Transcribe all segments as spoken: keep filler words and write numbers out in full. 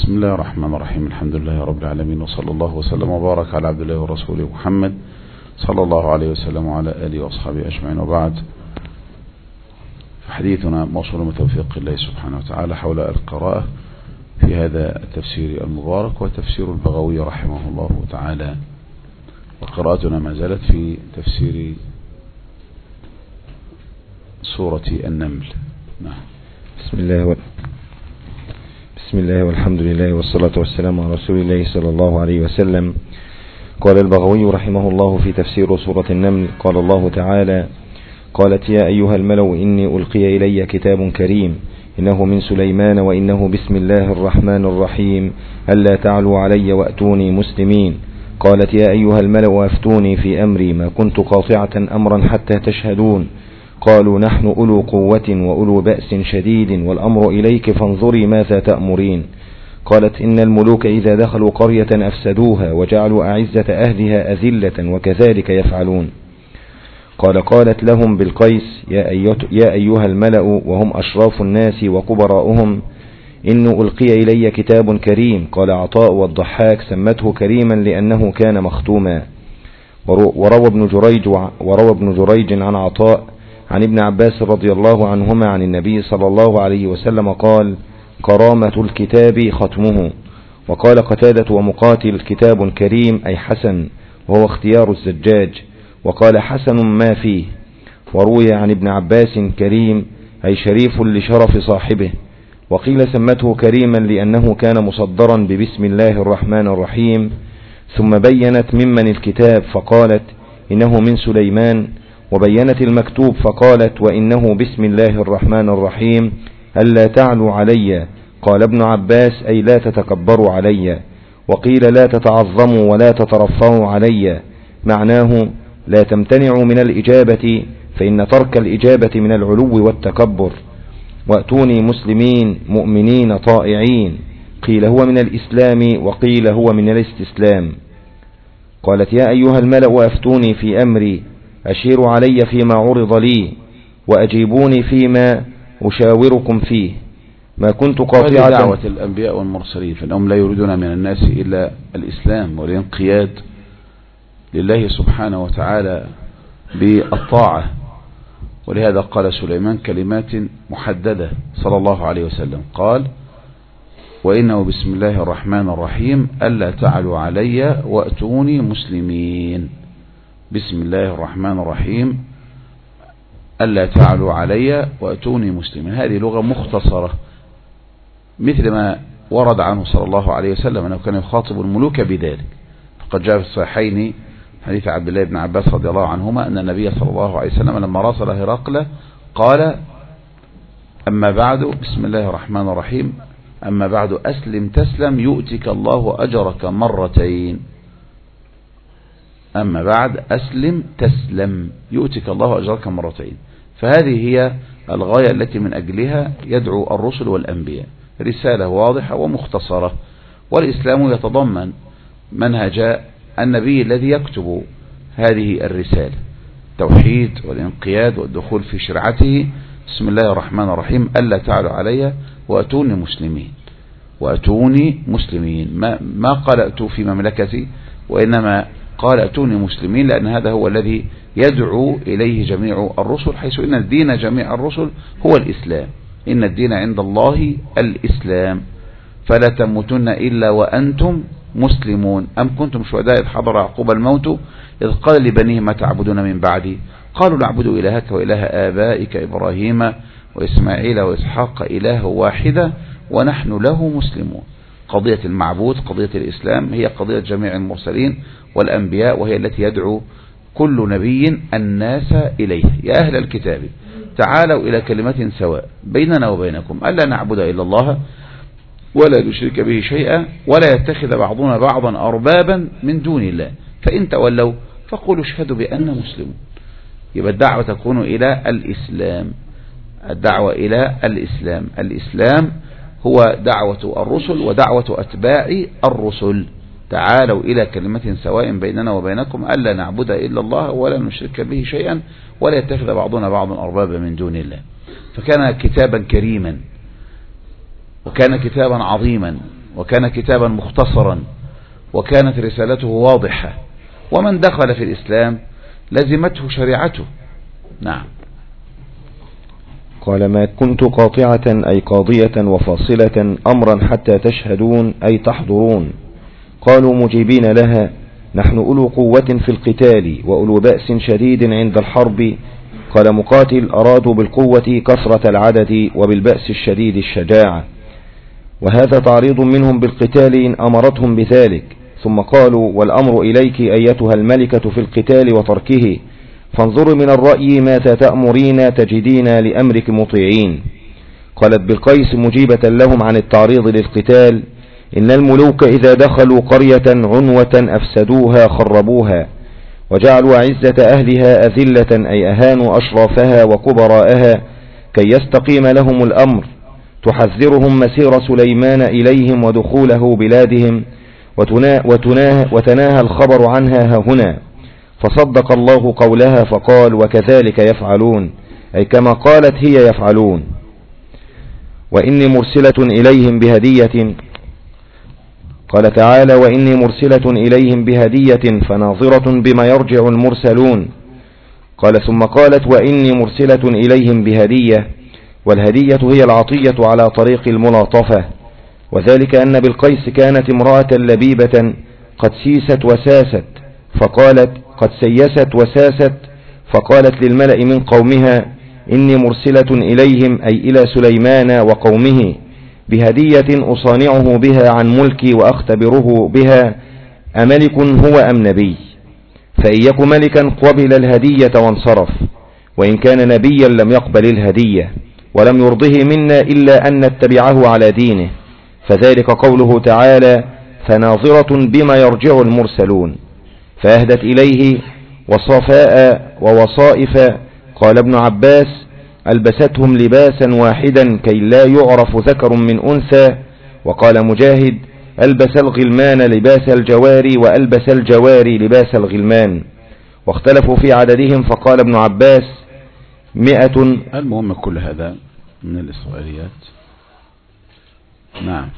بسم الله الرحمن الرحيم. الحمد لله رب العالمين، وصلى الله وسلم وبارك على عبد الله ورسوله محمد صلى الله عليه وسلم وعلى آله وأصحابه أجمعين، وبعد. فحديثنا موصول بتوفيق الله سبحانه وتعالى حول القراءة في هذا التفسير المبارك، وتفسير البغوي رحمه الله تعالى، وقراءتنا ما زالت في تفسير سورة النمل. نعم. بسم الله و... بسم الله والحمد لله والصلاة والسلام على رسول الله صلى الله عليه وسلم. قال البغوي رحمه الله في تفسير سورة النمل: قال الله تعالى: قالت يا أيها الملأ إني ألقي إلي كتاب كريم إنه من سليمان وإنه بسم الله الرحمن الرحيم ألا تعلوا علي وأتوني مسلمين. قالت يا أيها الملأ أفتوني في أمري ما كنت قاطعة أمرا حتى تشهدون. قالوا نحن أولو قوة وأولو بأس شديد والأمر إليك فانظري ماذا تأمرين. قالت إن الملوك إذا دخلوا قرية أفسدوها وجعلوا أعزة أهلها أذلة وكذلك يفعلون. قال قالت لهم بالقيس: يا أيها الملأ وهم أشراف الناس وكبراؤهم إن ألقي إلي كتاب كريم. قال عطاء والضحاك سمته كريما لأنه كان مختوما. وروى ابن جريج, وروى ابن جريج عن عطاء عن ابن عباس رضي الله عنهما عن النبي صلى الله عليه وسلم قال: كرامة الكتاب ختمه. وقال قتادة ومقاتل: كتاب كريم أي حسن، وهو اختيار الزجاج. وقال حسن ما فيه. وروي عن ابن عباس: كريم أي شريف لشرف صاحبه. وقيل سمته كريما لأنه كان مصدرا ببسم الله الرحمن الرحيم. ثم بينت ممن الكتاب فقالت: إنه من سليمان. وبينت المكتوب فقالت: وإنه بسم الله الرحمن الرحيم ألا تعلوا علي. قال ابن عباس: أي لا تتكبروا علي. وقيل لا تتعظموا ولا تترفعوا علي، معناه لا تمتنعوا من الإجابة، فإن ترك الإجابة من العلو والتكبر. وأتوني مسلمين مؤمنين طائعين، قيل هو من الإسلام وقيل هو من الاستسلام. قالت يا أيها الملأ أفتوني في أمري، أشيروا علي فيما عرض لي وأجيبوني فيما أشاوركم فيه ما كنت قاطعة. دعوة الأنبياء والمرسلين، فإنهم لا يريدون من الناس إلا الإسلام والانقياد لله سبحانه وتعالى بالطاعة. ولهذا قال سليمان كلمات محددة صلى الله عليه وسلم، قال: وإنه بسم الله الرحمن الرحيم ألا تعلوا علي وأتوني مسلمين. بسم الله الرحمن الرحيم ألا تعلوا علي وأتوني مسلمين. هذه لغة مختصرة، مثل ما ورد عنه صلى الله عليه وسلم أنه كان يخاطب الملوك بذلك. فقد جاء في الصحيحين حديث عبد الله بن عباس رضي الله عنهما أن النبي صلى الله عليه وسلم لما راسل هرقل قال: أما بعد، بسم الله الرحمن الرحيم، أما بعد أسلم تسلم يؤتك الله أجرك مرتين. أما بعد أسلم تسلم يؤتك الله أجرك مرتين. فهذه هي الغاية التي من أجلها يدعو الرسل والأنبياء، رسالة واضحة ومختصرة. والإسلام يتضمن منهج النبي الذي يكتب هذه الرسالة: التوحيد والانقياد والدخول في شرعته. بسم الله الرحمن الرحيم ألا تعلوا علي وأتوني مسلمين. وأتوني مسلمين، ما, ما قال أتوا في مملكتي، وإنما قال أتوني مسلمين، لأن هذا هو الذي يدعو إليه جميع الرسل، حيث إن الدين جميع الرسل هو الإسلام. إن الدين عند الله الإسلام، فلا تموتن إلا وأنتم مسلمون. أم كنتم شهداء إذ حضر يعقوب الموت إذ قال لبنيه ما تعبدون من بعدي قالوا نعبد إلهك وإله آبائك إبراهيم وإسماعيل وإسحاق إله واحدة ونحن له مسلمون. قضية المعبود، قضية الإسلام، هي قضية جميع المرسلين والأنبياء، وهي التي يدعو كل نبي الناس إليها. يا أهل الكتاب تعالوا إلى كلمة سواء بيننا وبينكم ألا نعبد إلا الله ولا نشرك به شيئا ولا يتخذ بعضنا بعضا أربابا من دون الله فإن تولوا فقولوا اشهدوا بأننا مسلمون. يبقى الدعوة تكون إلى الإسلام، الدعوة إلى الإسلام. الإسلام هو دعوة الرسل ودعوة أتباع الرسل. تعالوا إلى كلمة سواء بيننا وبينكم ألا نعبد إلا الله ولا نشرك به شيئا ولا يتخذ بعضنا بعضا أربابا من دون الله. فكان كتابا كريما وكان كتابا عظيما وكان كتابا مختصرا، وكانت رسالته واضحة، ومن دخل في الإسلام لزمته شريعته. نعم. قال: ما كنت قاطعة أي قاضية وفاصلة أمرا حتى تشهدون أي تحضرون. قالوا مجيبين لها: نحن أولو قوة في القتال وأولو بأس شديد عند الحرب. قال مقاتل: أرادوا بالقوة كثرة العدد وبالبأس الشديد الشجاعة، وهذا تعريض منهم بالقتال إن أمرتهم بذلك. ثم قالوا: والأمر إليك أيتها الملكة في القتال وتركه، فانظروا من الرأي ماذا تأمرين تجدين لأمرك مطيعين. قالت بالقيس مجيبة لهم عن التعريض للقتال: إن الملوك إذا دخلوا قرية عنوة أفسدوها خربوها، وجعلوا عزة أهلها أذلة أي أهانوا أشرافها وكبراءها كي يستقيم لهم الأمر. تحذرهم مسير سليمان إليهم ودخوله بلادهم، وتناهى الخبر عنها هنا. فصدق الله قولها فقال: وكذلك يفعلون، أي كما قالت هي يفعلون. وإني مرسلة إليهم بهدية. قال تعالى: وإني مرسلة إليهم بهدية فناظرة بما يرجع المرسلون. قال ثم قالت: وإني مرسلة إليهم بهدية، والهدية هي العطية على طريق الملاطفة، وذلك أن بالقيس كانت امرأة لبيبة قد سيست وساست، فقالت قد سيست وساست فقالت للملأ من قومها: إني مرسلة إليهم أي إلى سليمان وقومه بهدية أصانعه بها عن ملكي وأختبره بها أملك هو أم نبي؟ فإن يك ملكا قبل الهدية وانصرف، وإن كان نبيا لم يقبل الهدية، ولم يرضه منا إلا أن نتبعه على دينه. فذلك قوله تعالى: فناظرة بما يرجع المرسلون. فأهدت إليه وصفاء ووصائف. قال ابن عباس: ألبستهم لباسا واحدا كي لا يعرف ذكر من أنثى. وقال مجاهد: ألبس الغلمان لباس الجواري وألبس الجواري لباس الغلمان. واختلفوا في عددهم، فقال ابن عباس: مئة. المهم كل هذا من الإسرائيليات. نعم.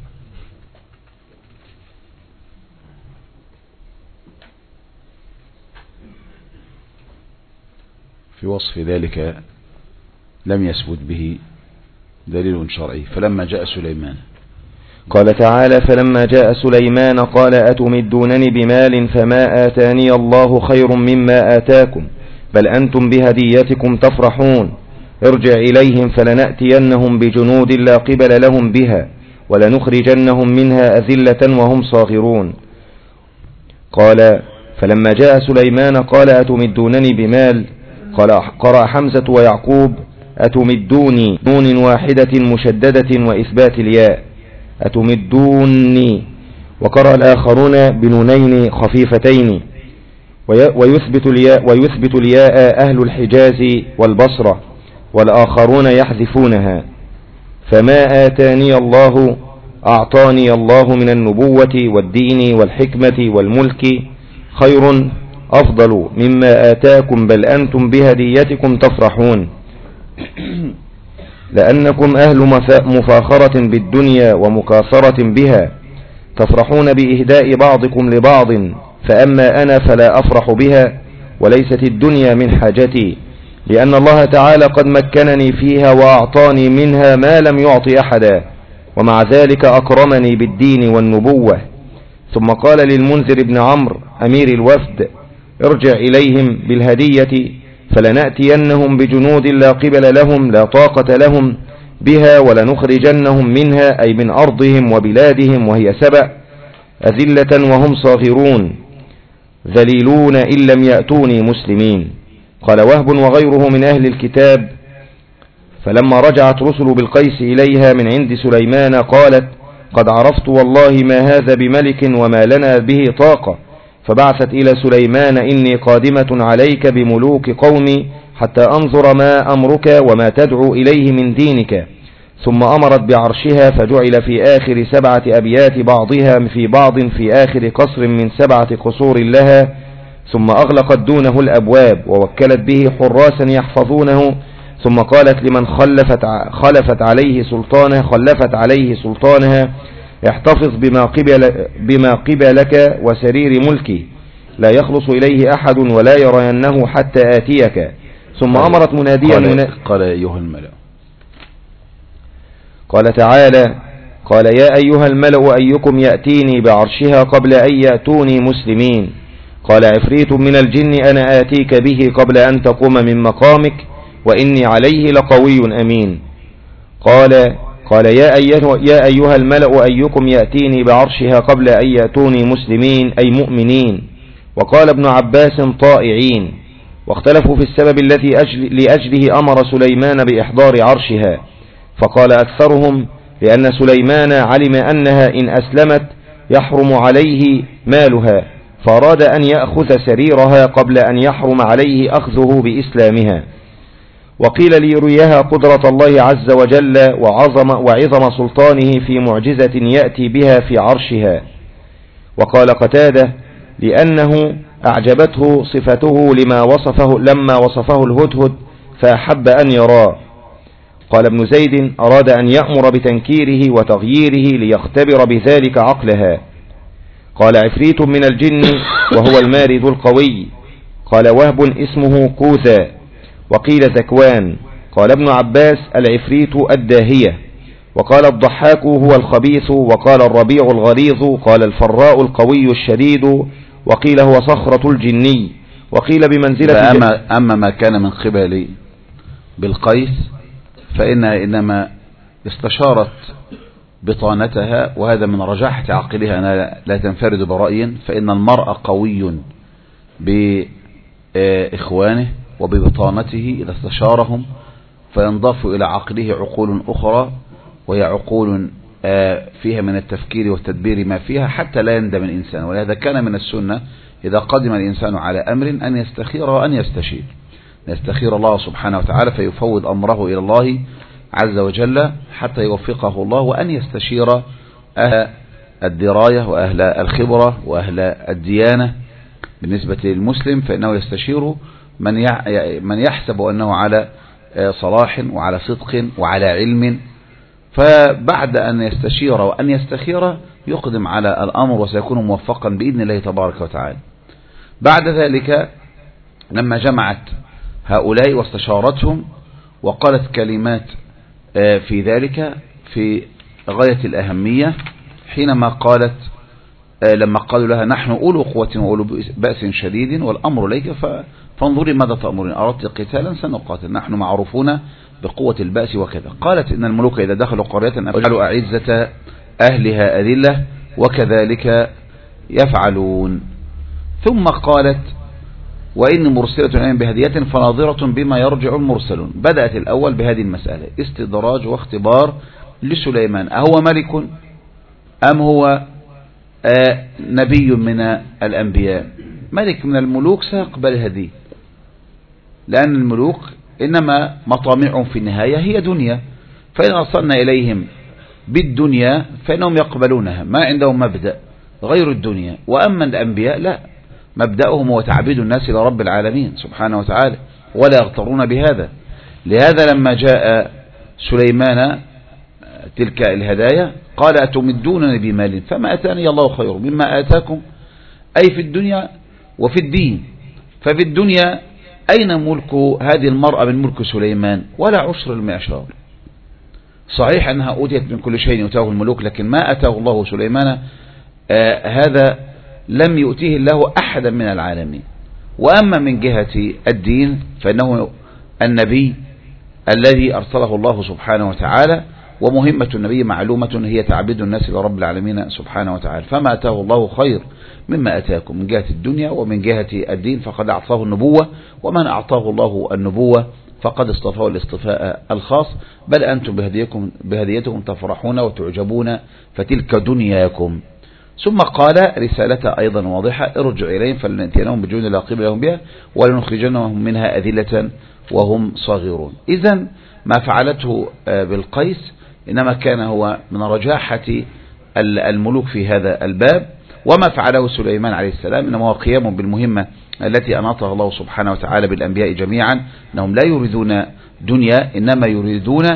في وصف ذلك لم يثبت به دليل شرعي. فلما جاء سليمان، قال تعالى: فلما جاء سليمان قال: أتمدونني بمال فما آتاني الله خير مما آتاكم، بل أنتم بهديتكم تفرحون. ارجع إليهم فلنأتينهم بجنود لا قبل لهم بها، ولنخرجنهم منها أذلة وهم صاغرون. قال: فلما جاء سليمان قال: أتمدونني بمال. قال قرأ حمزة ويعقوب: أتمدوني نون واحدة مشددة وإثبات الياء، أتمدوني. وقرأ الآخرون بنونين خفيفتين ويثبت الياء, ويثبت الياء أهل الحجاز والبصرة، والآخرون يحذفونها. فما آتاني الله أعطاني الله من النبوة والدين والحكمة والملك خير أفضل مما آتاكم، بل أنتم بهديتكم تفرحون. لأنكم أهل مفاخرة بالدنيا ومكاثرة بها، تفرحون بإهداء بعضكم لبعض، فأما أنا فلا أفرح بها، وليست الدنيا من حاجتي، لأن الله تعالى قد مكنني فيها وأعطاني منها ما لم يعطي أحدا، ومع ذلك أكرمني بالدين والنبوة. ثم قال للمنذر بن عمرو أمير الوفد: ارجع إليهم بالهدية فلنأتينهم بجنود لا قبل لهم لا طاقة لهم بها، ولنخرجنهم منها أي من أرضهم وبلادهم وهي سبأ أذلة وهم صاغرون ذليلون إن لم يأتوني مسلمين. قال وهب وغيره من أهل الكتاب: فلما رجعت رسل بالقيس إليها من عند سليمان قالت: قد عرفت والله ما هذا بملك وما لنا به طاقة. فبعثت إلى سليمان: إني قادمة عليك بملوك قومي حتى أنظر ما أمرك وما تدعو إليه من دينك. ثم أمرت بعرشها، فجعل في آخر سبعة أبيات بعضها في بعض في آخر قصر من سبعة قصور لها، ثم أغلقت دونه الأبواب ووكلت به حراسا يحفظونه. ثم قالت لمن خلفت خلفت عليه سلطانها خلفت عليه سلطانها: احتفظ بما قبل بما قبلك وسرير ملكي لا يخلص إليه أحد ولا يرينه حتى آتيك. ثم أمرت مناديا قال, منا... قال أيها الملأ قال تعالى قال يا أيها الملأ أيكم يأتيني بعرشها قبل أن يأتوني مسلمين. قال عفريت من الجن أنا آتيك به قبل أن تقوم من مقامك وإني عليه لقوي أمين. قال قال يا أيها, يا أيها الملأ أيكم يأتيني بعرشها قبل أن يأتوني مسلمين أي مؤمنين. وقال ابن عباس طائعين. واختلفوا في السبب الذي أجل لأجله أمر سليمان بإحضار عرشها، فقال أكثرهم لأن سليمان علم أنها إن أسلمت يحرم عليه مالها، فأراد أن يأخذ سريرها قبل أن يحرم عليه أخذه بإسلامها. وقيل ليريها قدرة الله عز وجل وعظم, وعظم سلطانه في معجزة يأتي بها في عرشها. وقال قتادة لأنه أعجبته صفته لما وصفه لما وصفه الهدهد فأحب أن يراه. قال ابن زيد أراد أن يأمر بتنكيره وتغييره ليختبر بذلك عقلها. قال عفريت من الجن وهو المارد القوي. قال وهب اسمه كوذا وقيل ذكوان. قال ابن عباس العفريت الداهية. وقال الضحاك هو الخبيث. وقال الربيع الغليظ. قال الفراء القوي الشديد. وقيل هو صخرة الجني. وقيل بمنزلة أما, أما ما كان من قبل بالقيس فإنها إنما استشارت بطانتها، وهذا من رجاحة عقلها أنها لا تنفرد برأي، فإن المرء قوي بإخوانه وببطانته إذا استشارهم فينضاف إلى عقله عقول أخرى، وهي عقول فيها من التفكير والتدبير ما فيها حتى لا يندم الإنسان. ولهذا كان من السنة إذا قدم الإنسان على أمر أن يستخير وأن يستشير، يستخير الله سبحانه وتعالى فيفوض أمره إلى الله عز وجل حتى يوفقه الله، وأن يستشير أهل الدراية وأهل الخبرة وأهل الديانة. بالنسبة للمسلم فإنه يستشير من من يحسب أنه على صلاح وعلى صدق وعلى علم، فبعد أن يستشير وأن يستخير يقدم على الأمر وسيكون موفقا بإذن الله تبارك وتعالى. بعد ذلك لما جمعت هؤلاء واستشارتهم وقالت كلمات في ذلك في غاية الأهمية، حينما قالت لما قالوا لها نحن أولو قوة وأولو بأس شديد والأمر إليك فانظري ماذا تأمرين، أردت قتالا سنقاتل، نحن معروفون بقوة البأس وكذا. قالت إن الملوك إذا دخلوا قرية أجعلوا أعزة أهلها أذلة وكذلك يفعلون. ثم قالت وإن مرسلة إليهم بهدية فناظرة بما يرجع المرسلون. بدأت الأول بهذه المسألة استدراج واختبار لسليمان، أهو ملك أم هو آه نبي من الأنبياء؟ ملك من الملوك سيقبل هذه، لأن الملوك إنما مطامعهم في النهاية هي دنيا، فإن أرسلنا إليهم بالدنيا فإنهم يقبلونها، ما عندهم مبدأ غير الدنيا. وأما الأنبياء لا، مبدأهم هو تعبيد الناس إلى رب العالمين سبحانه وتعالى ولا يغترون بهذا. لهذا لما جاء سليمان تلك الهدايا قال أتمدونني بمال فما أتاني الله خير مما آتاكم، أي في الدنيا وفي الدين. ففي الدنيا أين ملك هذه المرأة من ملك سليمان؟ ولا عشر المعشار. صحيح أنها أوتيت من كل شيء يؤتاه الملوك، لكن ما أتاه الله سليمان آه هذا لم يؤتيه الله أحدا من العالمين. وأما من جهة الدين فإنه النبي الذي أرسله الله سبحانه وتعالى، ومهمة النبي معلومة هي تعبيد الناس لرب العالمين سبحانه وتعالى. فما أتاه الله خير مما أتاكم من جهة الدنيا ومن جهة الدين فقد أعطاه النبوة، ومن أعطاه الله النبوة فقد اصطفاه الاصطفاء الخاص. بل أنتم بهديكم بهديتكم تفرحون وتعجبون فتلك دنياكم. ثم قال رسالة أيضا واضحة ارجع إليهم فلنأتينهم بجنود لا قبل لهم بها ولنخرجنهم منها أذلة وهم صاغرون. إذن ما فعلته بالقيس إنما كان هو من رجاحة الملوك في هذا الباب، وما فعله سليمان عليه السلام إنما هو قيام بالمهمة التي أناطها الله سبحانه وتعالى بالأنبياء جميعا، أنهم لا يريدون دنيا إنما يريدون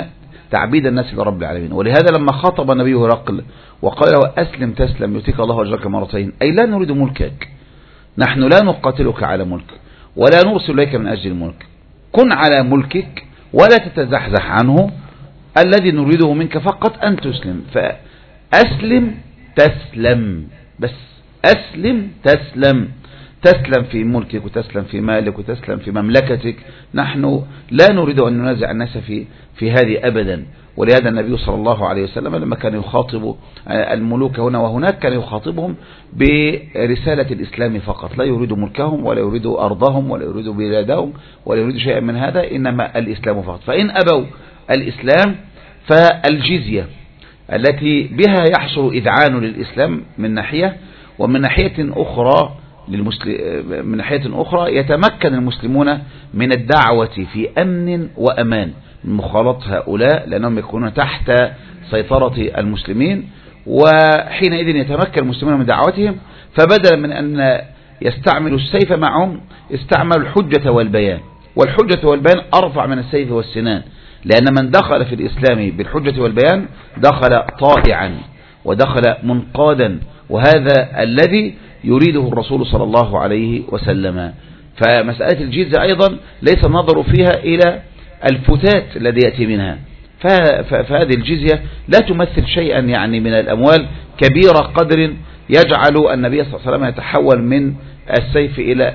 تعبيد الناس لرب العالمين. ولهذا لما خاطب النبي هرقل وقال له أسلم تسلم يؤتيك الله أجرك مرتين، أي لا نريد ملكك، نحن لا نقاتلك على ملك ولا نرسل إليك من أجل الملك، كن على ملكك ولا تتزحزح عنه، الذي نريده منك فقط أن تسلم. فأسلم تسلم، بس أسلم تسلم، تسلم في ملكك وتسلم في مالك وتسلم في مملكتك. نحن لا نريد أن ننازع الناس في في هذه أبدا. ولهذا النبي صلى الله عليه وسلم لما كان يخاطب الملوك هنا وهناك كان يخاطبهم برسالة الإسلام فقط، لا يريد ملكهم ولا يريد أرضهم ولا يريد بلادهم ولا يريد شيئا من هذا، إنما الإسلام فقط. فإن أبوا الإسلام فالجزية التي بها يحصل إذعان للإسلام من ناحية، ومن ناحية أخرى من ناحية أخرى يتمكن المسلمون من الدعوة في أمن وأمان من مخالطة هؤلاء، لأنهم يكونون تحت سيطرة المسلمين، وحينئذ يتمكن المسلمون من دعوتهم. فبدلا من أن يستعملوا السيف معهم استعملوا الحجة والبيان، والحجة والبيان أرفع من السيف والسنان، لأن من دخل في الإسلام بالحجة والبيان دخل طائعا ودخل منقادا، وهذا الذي يريده الرسول صلى الله عليه وسلم. فمسألة الجزية أيضا ليس النظر فيها إلى الفتات الذي يأتي منها، فهذه الجزية لا تمثل شيئا يعني من الأموال كبيرة قدر يجعل النبي صلى الله عليه وسلم يتحول من السيف إلى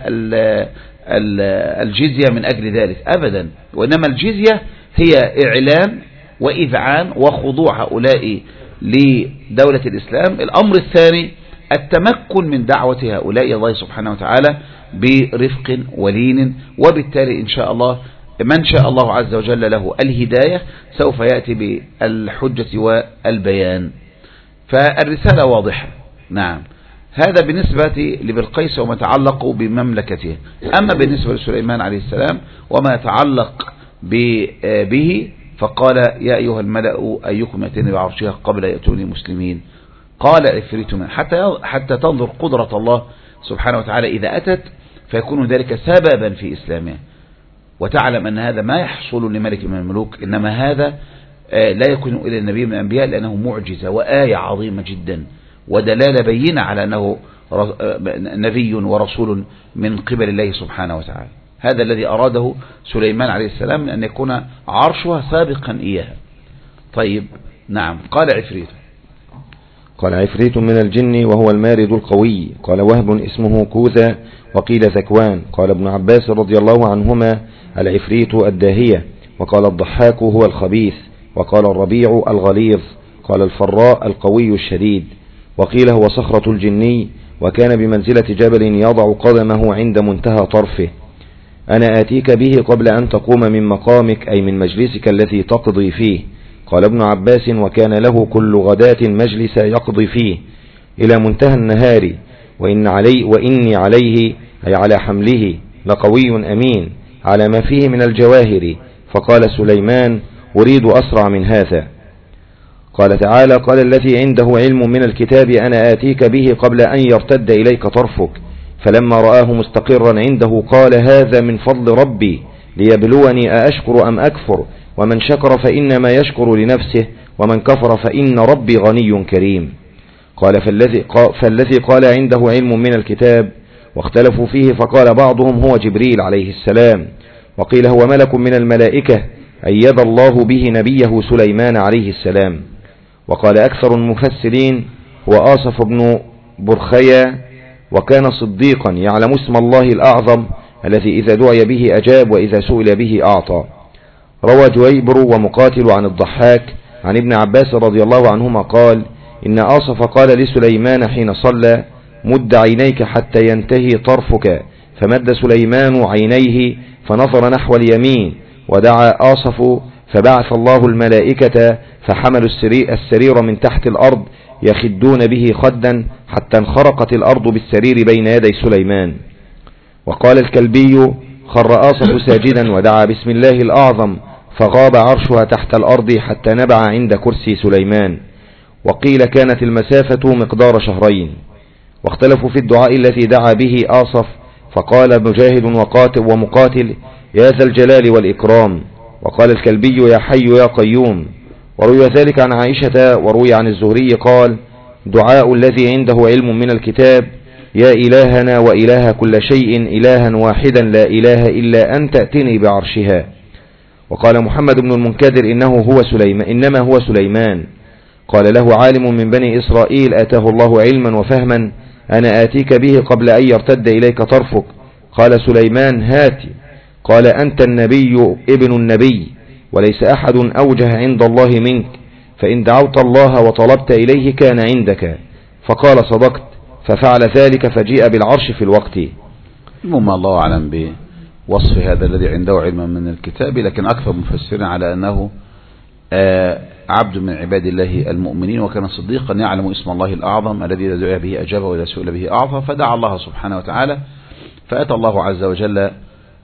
الجزية من أجل ذلك أبدا، وإنما الجزية هي إعلان وإذعان وخضوع هؤلاء لدولة الإسلام. الأمر الثاني التمكن من دعوة هؤلاء الله سبحانه وتعالى برفق ولين، وبالتالي إن شاء الله من شاء الله عز وجل له الهداية سوف يأتي بالحجة والبيان. فالرسالة واضحة. نعم، هذا بالنسبة لبلقيس وما يتعلق بمملكته. أما بالنسبة لسليمان عليه السلام وما يتعلق به فقال يا أيها الملأ أيكم يأتيني بعرشها قبل يأتوني مسلمين. قال عفريت من حتى حتى تنظر قدرة الله سبحانه وتعالى إذا أتت فيكون ذلك سببا في إسلامه، وتعلم أن هذا ما يحصل لملك من الملوك، إنما هذا لا يكون إلى النبي من الأنبياء، لأنه معجزة وآية عظيمة جدا ودلالة بينة على أنه نبي ورسول من قبل الله سبحانه وتعالى. هذا الذي أراده سليمان عليه السلام من أن يكون عرشها سابقا إياها. طيب نعم. قال عفريت قال عفريت من الجن وهو المارد القوي. قال وهب اسمه كوذا وقيل ذكوان. قال ابن عباس رضي الله عنهما العفريت الداهية. وقال الضحاك هو الخبيث. وقال الربيع الغليظ. قال الفراء القوي الشديد. وقيل هو صخرة الجني وكان بمنزلة جبل يضع قدمه عند منتهى طرفه. أنا آتيك به قبل أن تقوم من مقامك أي من مجلسك الذي تقضي فيه. قال ابن عباس وكان له كل غداة مجلس يقضي فيه إلى منتهى النهار، وإن علي وإني عليه أي على حمله لقوي أمين على ما فيه من الجواهر. فقال سليمان أريد أسرع من هذا. قال تعالى قال الذي عنده علم من الكتاب أنا آتيك به قبل أن يرتد إليك طرفك. فلما رآه مستقرا عنده قال هذا من فضل ربي ليبلوني أأشكر أم أكفر ومن شكر فإنما يشكر لنفسه ومن كفر فإن ربي غني كريم. قال فالذي, فالذي قال عنده علم من الكتاب واختلفوا فيه فقال بعضهم هو جبريل عليه السلام وقيل هو ملك من الملائكة أيد الله به نبيه سليمان عليه السلام. وقال أكثر المفسرين هو آصف بن برخيا وكان صديقا يعلم اسم الله الأعظم الذي إذا دعي به أجاب وإذا سئل به أعطى. روى جويبر ومقاتل عن الضحاك عن ابن عباس رضي الله عنهما قال إن آصف قال لسليمان حين صلى مد عينيك حتى ينتهي طرفك. فمد سليمان عينيه فنظر نحو اليمين ودعا آصف فبعث الله الملائكة فحملوا السرير من تحت الأرض يخدون به خدا حتى انخرقت الأرض بالسرير بين يدي سليمان. وقال الكلبي خر آصف ساجدا ودعا بسم الله الأعظم فغاب عرشها تحت الأرض حتى نبع عند كرسي سليمان. وقيل كانت المسافة مقدار شهرين. واختلفوا في الدعاء الذي دعا به آصف فقال مجاهد وقاتل ومقاتل يا ذا الجلال والإكرام. وقال الكلبي يا حي يا قيوم. وروي ذلك عن عائشة وروي عن الزهري قال: دعاء الذي عنده علم من الكتاب: يا إلهنا وإله كل شيء، إلها واحدا لا إله إلا أنت، ائتني بعرشها. وقال محمد بن المنكدر: إنه هو سليمان إنما هو سليمان. قال له عالم من بني إسرائيل آتاه الله علما وفهما: أنا آتيك به قبل أن يرتد إليك طرفك. قال سليمان: هاتي. قال: أنت النبي ابن النبي، وليس أحد أوجه عند الله منك، فإن دعوت الله وطلبت إليه كان عندك. فقال: صدقت. ففعل ذلك فجيء بالعرش في الوقت. المهم الله أعلم بوصف هذا الذي عنده علم من الكتاب، لكن أكثر مفسرين على أنه عبد من عباد الله المؤمنين، وكان صديقا يعلم اسم الله الأعظم الذي إذا دعي به أجاب وإذا سئل به أعطى، فدعا الله سبحانه وتعالى فأتى الله عز وجل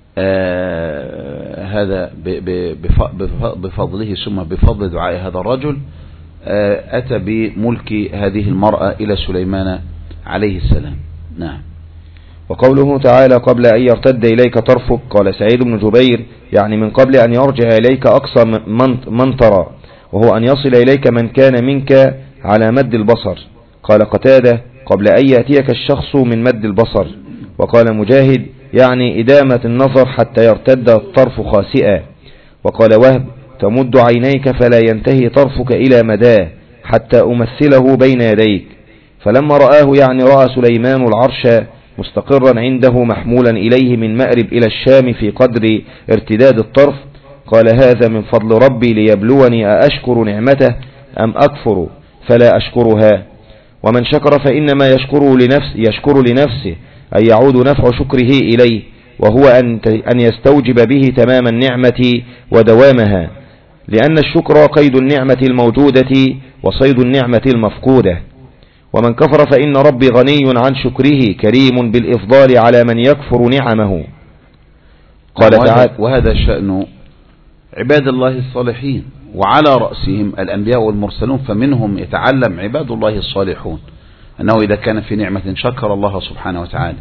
هذا بفضله ثم بفضل دعاء هذا الرجل أتى بملك هذه المرأة إلى سليمان عليه السلام. نعم. وقوله تعالى: قبل أن يرتد إليك طرفك، قال سعيد بن جبير: يعني من قبل أن يرجع إليك أقصى من ترى، وهو أن يصل إليك من كان منك على مد البصر. قال قتادة: قبل أن يأتيك الشخص من مد البصر. وقال مجاهد: يعني إدامة النظر حتى يرتد الطرف خاسئا. وقال وهب: تمد عينيك فلا ينتهي طرفك إلى مداه حتى أمثله بين يديك. فلما رآه، يعني رأى سليمان العرش مستقرا عنده محمولا إليه من مأرب إلى الشام في قدر ارتداد الطرف، قال: هذا من فضل ربي ليبلوني أأشكر نعمته أم أكفر، فلا أشكرها. ومن شكر فإنما يشكر لنفسه, يشكر لنفسه أن يعود نفع شكره إليه، وهو أن يستوجب به تمام النعمة ودوامها، لأن الشكر قيد النعمة الموجودة وصيد النعمة المفقودة. ومن كفر فإن ربي غني عن شكره كريم بالإفضال على من يكفر نعمه. قال تعالى: وهذا شأن عباد الله الصالحين، وعلى رأسهم الأنبياء والمرسلون، فمنهم يتعلم عباد الله الصالحون أنه إذا كان في نعمة شكر الله سبحانه وتعالى،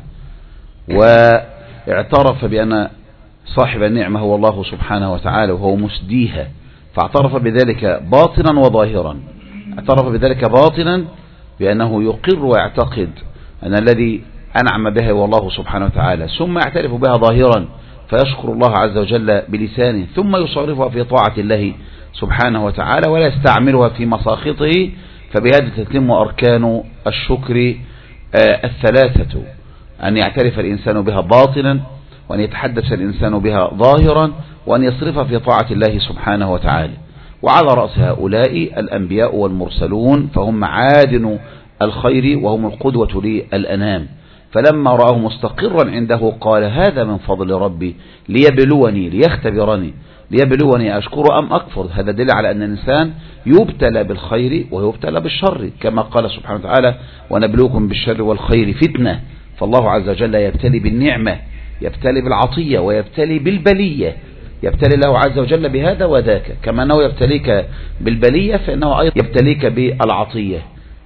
واعترف بأن صاحب النعمة هو الله سبحانه وتعالى وهو مسديها، فاعترف بذلك باطنا وظاهرا. اعترف بذلك باطنا بأنه يقر ويعتقد أن الذي أنعم بها هو الله سبحانه وتعالى، ثم يعترف بها ظاهرا فيشكر الله عز وجل بلسانه، ثم يصرفها في طاعة الله سبحانه وتعالى ولا يستعملها في مساخطه. فبهذا تتم أركان الشكر الثلاثة: أن يعترف الإنسان بها باطنا، وأن يتحدث الإنسان بها ظاهرا، وأن يصرفها في طاعة الله سبحانه وتعالى. وعلى رأس هؤلاء الأنبياء والمرسلون، فهم معادن الخير وهم القدوة للأنام. فلما رآه مستقرا عنده قال: هذا من فضل ربي ليبلوني ليختبرني ليبلوني أشكر أم أكفر. هذا دليل على أن الإنسان يبتلى بالخير ويبتلى بالشر، كما قال سبحانه وتعالى: ونبلوكم بالشر والخير فتنة. فالله عز وجل يبتلي بالنعمة، يبتلي بالعطية، ويبتلي بالبلية. يبتلي الله عز وجل بهذا وذاك، كما أنه يبتليك بالبلية فإنه أيضا يبتليك بالعطية.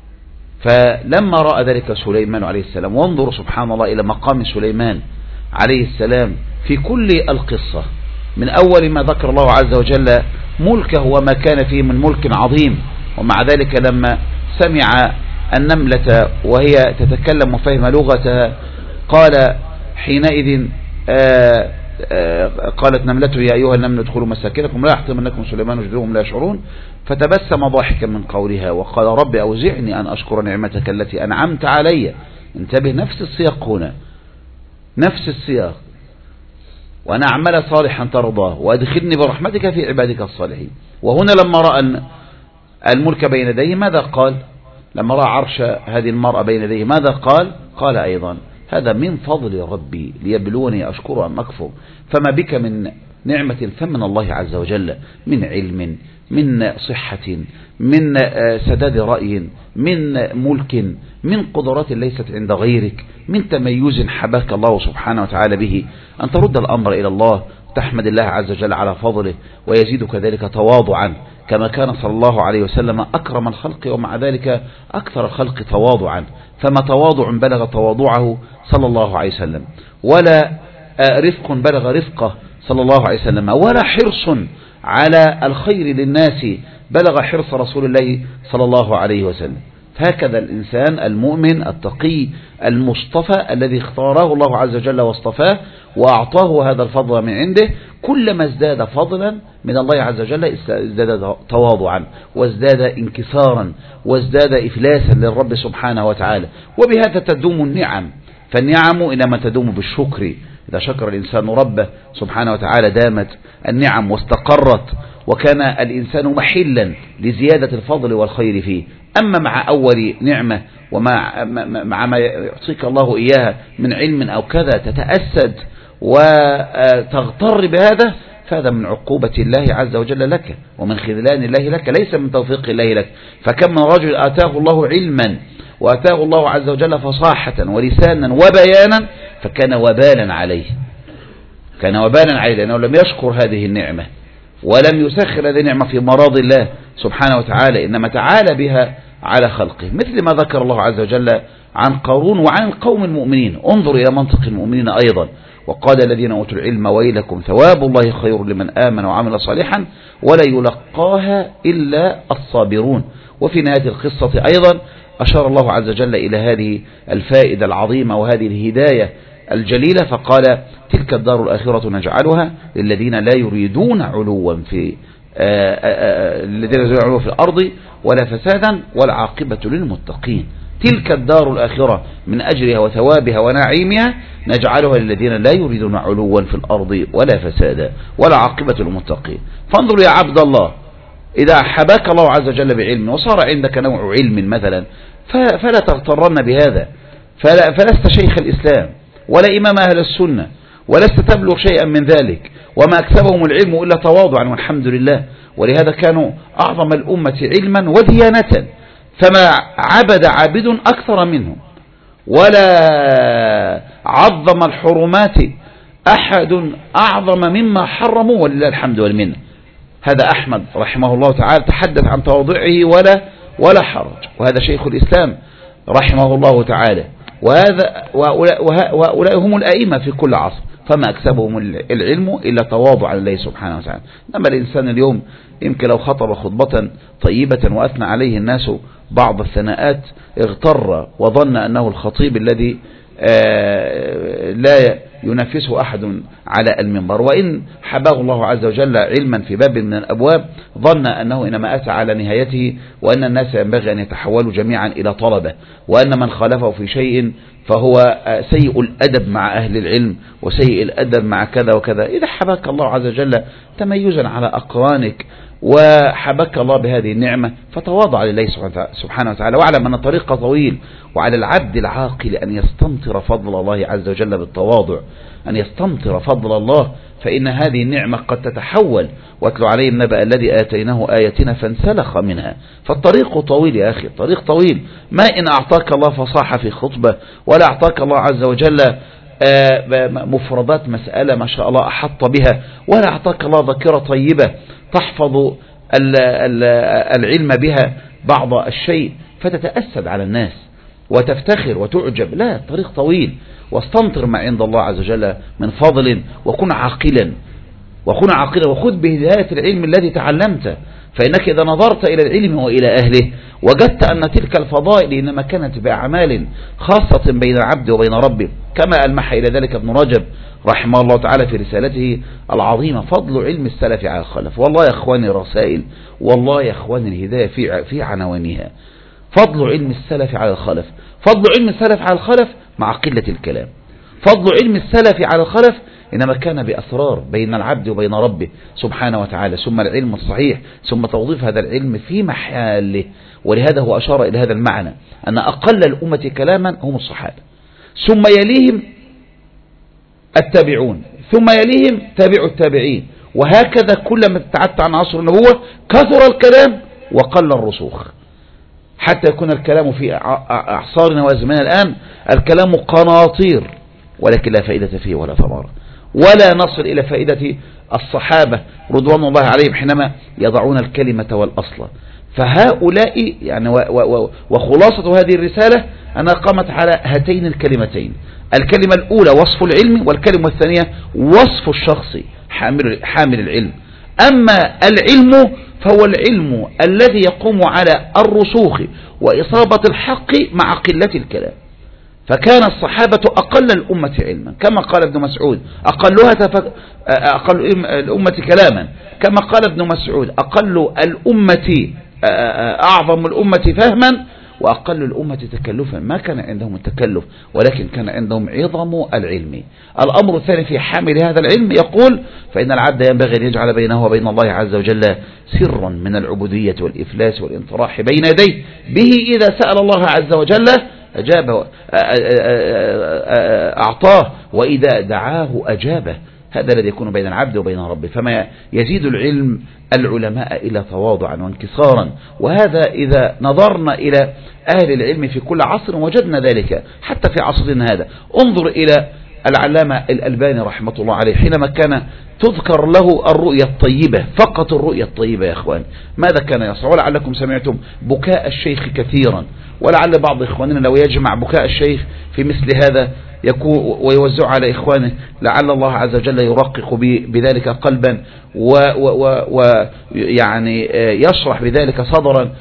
فلما رأى ذلك سليمان عليه السلام، وانظر سبحان الله إلى مقام سليمان عليه السلام في كل القصة، من أول ما ذكر الله عز وجل ملكه وما كان فيه من ملك عظيم، ومع ذلك لما سمع النملة وهي تتكلم وفهم لغتها قال حينئذ آآ آآ قالت نملته: يا أيها النمل ادخلوا مساكنكم لا يحطمنكم سليمان وجنوده لا يشعرون. فتبسم ضاحكا من قولها وقال: رب أوزعني أن أشكر نعمتك التي أنعمت علي. انتبه، نفس السياق هنا، نفس السياق: وأنا أعمل صالحا ترضاه وأدخلني برحمتك في عبادك الصالحين. وهنا لما رأى الملك بين يديه ماذا قال؟ لما رأى عرش هذه المرأة بين يديه ماذا قال؟ قال أيضا: هذا من فضل ربي ليبلوني أشكر أم أكفر. فما بك من نعمة فمن الله عز وجل، من علم، من صحة، من سداد رأي، من ملك، من قدرات ليست عند غيرك، من تميز حباك الله سبحانه وتعالى به، أن ترد الأمر إلى الله، تحمد الله عز وجل على فضله، ويزيدك ذلك تواضعا، كما كان صلى الله عليه وسلم أكرم الخلق ومع ذلك أكثر الخلق تواضعا. فما تواضع بلغ تواضعه صلى الله عليه وسلم، ولا رفق بلغ رفقه صلى الله عليه وسلم، ولا حرص على الخير للناس بلغ حرص رسول الله صلى الله عليه وسلم. هكذا الإنسان المؤمن التقي المصطفى الذي اختاره الله عز وجل واصطفاه وأعطاه هذا الفضل من عنده، كلما ازداد فضلا من الله عز وجل ازداد تواضعا وازداد انكسارا وازداد إفلاسا للرب سبحانه وتعالى. وبهذا تدوم النعم، فالنعم إنما تدوم بالشكر. إذا شكر الإنسان ربه سبحانه وتعالى دامت النعم واستقرت، وكان الإنسان محلا لزيادة الفضل والخير فيه. أما مع أول نعمة ومع مع ما يعطيك الله إياها من علم أو كذا تتأسد وتغتر بهذا، فهذا من عقوبة الله عز وجل لك ومن خذلان الله لك، ليس من توفيق الله لك. فكم من رجل آتاه الله علما وآتاه الله عز وجل فصاحة ولسانا وبيانا فكان وبالا عليه، كان وبالا عليه لأنه لم يشكر هذه النعمة ولم يسخر هذه النعمة في مراض الله سبحانه وتعالى، إنما تعالى بها على خلقه، مثل ما ذكر الله عز وجل عن قارون وعن القوم المؤمنين. انظر إلى منطق المؤمنين أيضا، وقال الذين أوتوا العلم ويلكم ثواب الله خير لمن آمن وعمل صالحا ولا يلقاها إلا الصابرون. وفي نهاية القصة أيضا أشار الله عز وجل إلى هذه الفائدة العظيمة وهذه الهداية الجليلة، فقال تلك الدار الآخرة نجعلها للذين لا يريدون علوا في الذين لا يريدون علوا في الأرض ولا فسادا والعاقبة للمتقين. تلك الدار الآخرة من أجرها وثوابها ونعيمها نجعلها للذين لا يريدون علوا في الأرض ولا فسادا والعاقبة للمتقين. فانظر يا عبد الله، إذا حباك الله عز وجل بعلم وصار عندك نوع علم مثلا فلا تغترن بهذا، فلا فلست شيخ الإسلام ولا إمام أهل السنة ولست تبلغ شيئا من ذلك، وما أكسبهم العلم إلا تواضعا والحمد لله. ولهذا كانوا أعظم الأمة علما وديانة، فما عبد عابد أكثر منهم ولا عظم الحرمات أحد أعظم مما حرموا ولله الحمد والمنة. هذا أحمد رحمه الله تعالى تحدث عن تواضعه ولا ولا حرج، وهذا شيخ الإسلام رحمه الله تعالى، وهذا وهؤلاء هم الأئمة في كل عصر، فما أكسبهم العلم إلا تواضع لله سبحانه وتعالى. أما الإنسان اليوم يمكن لو خطب خطبة طيبة وأثنى عليه الناس بعض الثناءات اغتر وظن أنه الخطيب الذي لا ينافسه أحد على المنبر، وإن حباه الله عز وجل علما في باب من الأبواب ظن أنه إنما أتى على نهايته، وأن الناس ينبغي أن يتحولوا جميعا إلى طلبة، وأن من خالفه في شيء فهو سيء الأدب مع أهل العلم وسيء الأدب مع كذا وكذا. إذا حباك الله عز وجل تميزا على أقرانك وحبك الله بهذه النعمة فتواضع لله سبحانه وتعالى، واعلم أن الطريق طويل، وعلى العبد العاقل أن يستمطر فضل الله عز وجل بالتواضع، أن يستمطر فضل الله، فإن هذه النعمة قد تتحول. واتلو عليهم نبأ الذي آتيناه آياتنا فانسلخ منها. فالطريق طويل يا أخي، الطريق طويل. ما إن أعطاك الله فصاحة في خطبة، ولا أعطاك الله عز وجل مفردات مسألة ما شاء الله أحط بها، ولا أعطاك الله ذاكرة طيبة تحفظ العلم بها بعض الشيء فتتأسد على الناس وتفتخر وتعجب. لا، الطريق طويل، واستمطر ما عند الله عز وجل من فضل، وكن عاقلا وكن عاقلا وخذ بهداية العلم الذي تعلمته، فإنك إذا نظرت إلى العلم وإلى أهله وجدت أن تلك الفضائل إنما كانت بأعمال خاصة بين العبد وبين ربه، كما ألمح إلى ذلك ابن رجب رحمه الله تعالى في رسالته العظيمة فضل علم السلف على الخلف. والله يا أخواني الرسائل، والله يا أخواني الهداية في في عنوانها. فضل علم السلف على الخلف، فضل علم السلف على الخلف مع قلة الكلام. فضل علم السلف على الخلف إنما كان بأسرار بين العبد وبين ربه سبحانه وتعالى، ثم العلم الصحيح، ثم توظيف هذا العلم في محله. ولهذا هو أشار إلى هذا المعنى أن أقل الأمة كلاما هم الصحابة، ثم يليهم التابعون، ثم يليهم تابع التابعين، وهكذا كلما ابتعدت عن عصر النبوة كثر الكلام وقل الرسوخ، حتى يكون الكلام في أعصارنا وأزماننا الآن الكلام قناطير ولكن لا فائدة فيه ولا ثمرة، ولا نصل إلى فائدة الصحابة رضوان الله عليهم حينما يضعون الكلمة والأصل. فهؤلاء يعني وخلاصة هذه الرسالة أنها قامت على هاتين الكلمتين: الكلمة الأولى وصف العلم، والكلمة الثانية وصف الشخص حامل حامل العلم. أما العلم فهو العلم الذي يقوم على الرسوخ وإصابة الحق مع قلة الكلام. فكان الصحابة أقل الأمة علما كما قال ابن مسعود أقلها تفك... أقل الأمة كلاما كما قال ابن مسعود أقل الأمة أعظم الأمة فهما وأقل الأمة تكلفا. ما كان عندهم التكلف ولكن كان عندهم عظم العلم. الأمر الثاني في حامل هذا العلم يقول فإن العبد ينبغي أن يجعل بينه وبين الله عز وجل سرا من العبودية والإفلاس والانطراح بين يديه به إذا سأل الله عز وجل أجابه أعطاه وإذا دعاه أجابه. هذا الذي يكون بين العبد وبين ربه. فما يزيد العلم العلماء إلى تواضعا وانكسارا. وهذا إذا نظرنا إلى أهل العلم في كل عصر وجدنا ذلك حتى في عصرنا هذا. انظر إلى العلامة الألباني رحمة الله عليه حينما كان تذكر له الرؤية الطيبة فقط الرؤية الطيبة يا أخوان ماذا كان يصنع؟ ولعلكم سمعتم بكاء الشيخ كثيرا ولعل بعض إخواننا لو يجمع بكاء الشيخ في مثل هذا يكون ويوزع على إخوانه لعل الله عز وجل يرقق بذلك قلبا ويعني يشرح بذلك صدرا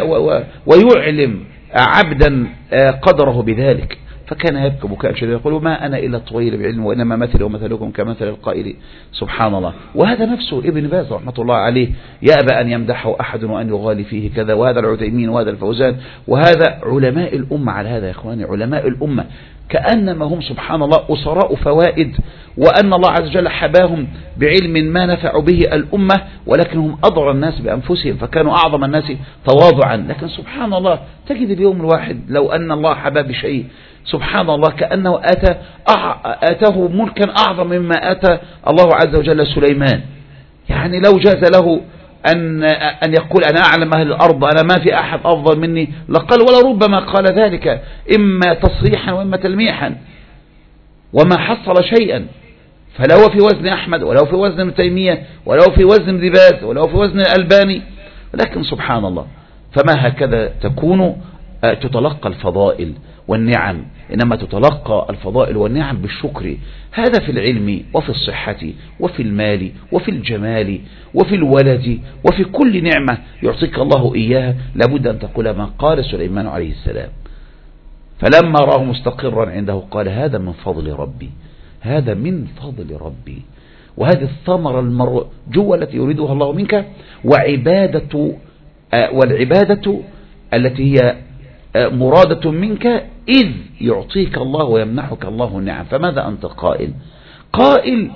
ويعلم عبدا قدره بذلك. فكان يبكي بكاء شديدا يقول ما أنا إلا طويل بعلم وإنما مثلي ومثلكم كمثل القائل سبحان الله. وهذا نفسه ابن باز رحمة الله عليه يأبى أن يمدحه أحد وأن يغالي فيه كذا. وهذا العثيمين وهذا الفوزان وهذا علماء الأمة على هذا يا إخواني علماء الأمة كأنما هم سبحان الله أسراء فوائد وأن الله عز وجل حباهم بعلم ما نفع به الأمة ولكن هم أضر الناس بأنفسهم فكانوا أعظم الناس تواضعا. لكن سبحان الله تجد اليوم الواحد لو أن الله حبا بشيء سبحان الله كأنه أتى أتاه ملكا أعظم مما أتى الله عز وجل سليمان. يعني لو جاز له أن أن يقول أنا أعلم أهل الأرض أنا ما في أحد أفضل مني لقال ولا ربما قال ذلك إما تصريحا وإما تلميحا وما حصل شيئا. فلو في وزن أحمد ولو في وزن ابن تيمية ولو في وزن ابن باز ولو في وزن الألباني. لكن سبحان الله فما هكذا تكون تتلقى الفضائل والنعم إنما تتلقى الفضائل والنعم بالشكر. هذا في العلم وفي الصحة وفي المال وفي الجمال وفي الولد وفي كل نعمة يعطيك الله إياها لابد أن تقول ما قال سليمان عليه السلام فلما راه مستقرا عنده قال هذا من فضل ربي هذا من فضل ربي. وهذه الثمرة المرجوة التي يريدها الله منك وعبادة والعبادة التي هي مرادة منك إذ يعطيك الله ويمنحك الله النعم. فماذا أنت قائل؟ قائل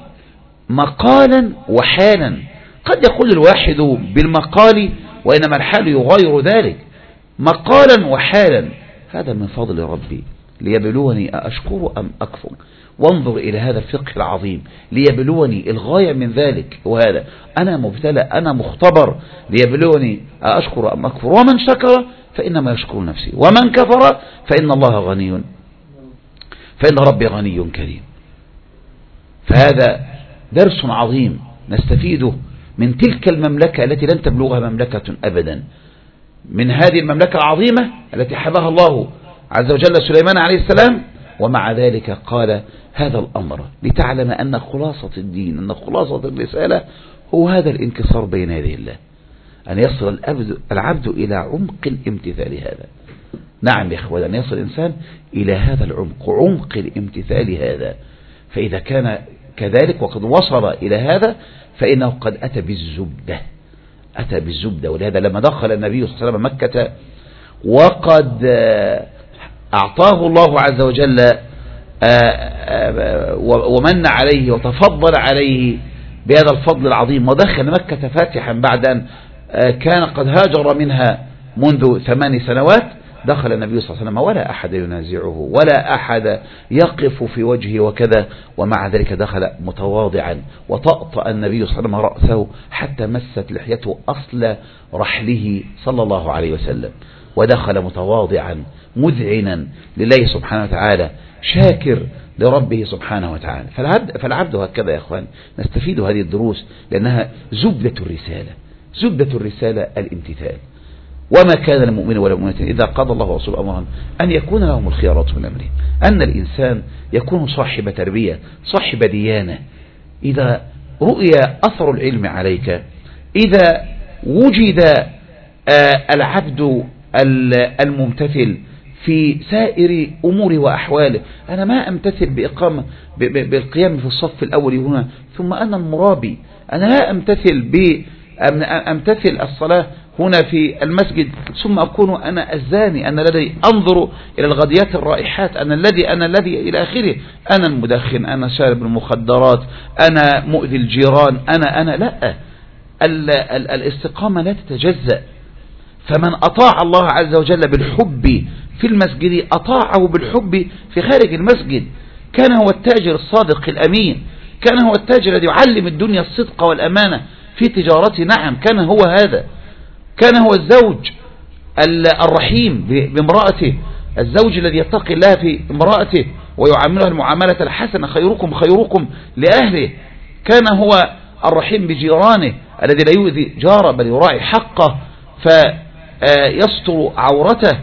مقالا وحالا. قد يقول الواحد بالمقال وإنما الحال يغير ذلك. مقالا وحالا هذا من فضل ربي ليبلوني أشكر أم أكفر. وانظر إلى هذا الفقه العظيم ليبلوني الغاية من ذلك وهذا أنا مبتلى أنا مختبر ليبلوني أشكر أم أكفر. ومن شكر فإنما يشكر نفسي ومن كفر فإن الله غني فإن ربي غني كريم. فهذا درس عظيم نستفيده من تلك المملكة التي لن تبلغها مملكة أبدا من هذه المملكة العظيمة التي حباها الله عز وجل سليمان عليه السلام. ومع ذلك قال هذا الأمر لتعلم أن خلاصة الدين أن خلاصة الرسالة هو هذا الانكسار بين يدي الله أن يصل العبد, العبد إلى عمق الامتثال. هذا نعم يا إخوان أن يصل الإنسان إلى هذا العمق عمق الامتثال هذا. فإذا كان كذلك وقد وصل إلى هذا فإنه قد أتى بالزبدة أتى بالزبدة. ولهذا لما دخل النبي صلى الله عليه وسلم مكة وقد أعطاه الله عز وجل ومن عليه وتفضل عليه بهذا الفضل العظيم ودخل مكة فاتحا بعد أن كان قد هاجر منها منذ ثمان سنوات دخل النبي صلى الله عليه وسلم ولا أحد ينازعه ولا أحد يقف في وجهه وكذا. ومع ذلك دخل متواضعا وطأطأ النبي صلى الله عليه وسلم رأسه حتى مست لحيته أصل رحله صلى الله عليه وسلم ودخل متواضعا مذعنا لله سبحانه وتعالى شاكر لربه سبحانه وتعالى. فالعبد, فالعبد هكذا يا أخوان نستفيد هذه الدروس لأنها زبدة الرسالة زبدة الرسالة الامتثال. وما كان المؤمن ولا مؤمنة إذا قضى الله ورسوله أمرا أن يكون لهم الخيارات من أمرهم. أن الإنسان يكون صاحب تربية صاحب ديانة. إذا رؤي أثر العلم عليك إذا وجد العبد الممتثل في سائر أموره وأحواله. أنا ما أمتثل بإقامة بالقيام في الصف الأول هنا ثم أنا المرابي، أنا لا أمتثل بأمتثل الصلاة هنا في المسجد ثم أكون أنا الزاني، أنا الذي أنظر إلى الغديات الرائحات، أنا الذي أنا الذي إلى آخره، أنا المدخن، أنا شارب المخدرات، أنا مؤذي الجيران، أنا أنا لا. الاستقامة لا تتجزأ. فمن أطاع الله عز وجل بالحب في المسجد أطاعه بالحب في خارج المسجد. كان هو التاجر الصادق الأمين، كان هو التاجر الذي يعلم الدنيا الصدق والأمانة في تجارته. نعم كان هو هذا. كان هو الزوج الرحيم بامرأته، الزوج الذي يتقي الله في امرأته ويعاملها المعاملة الحسنة، خيركم خيركم لأهله. كان هو الرحيم بجيرانه الذي لا يؤذي جاره بل يراعي حقه فيستر عورته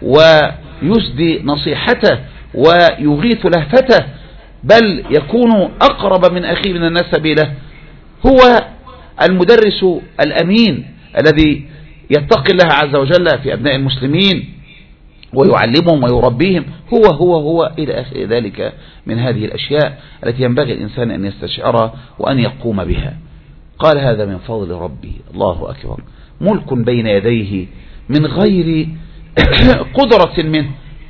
ويسدي نصيحته ويغيث لهفته، بل يكون أقرب من أخيه من الناس سبيله. هو المدرس الأمين الذي يتقي الله عز وجل في أبناء المسلمين ويعلمهم ويربيهم. هو هو هو إلى آخر ذلك من هذه الأشياء التي ينبغي الإنسان أن يستشعرها وأن يقوم بها. قال هذا من فضل ربي. الله أكبر. ملك بين يديه من غير قدرة منه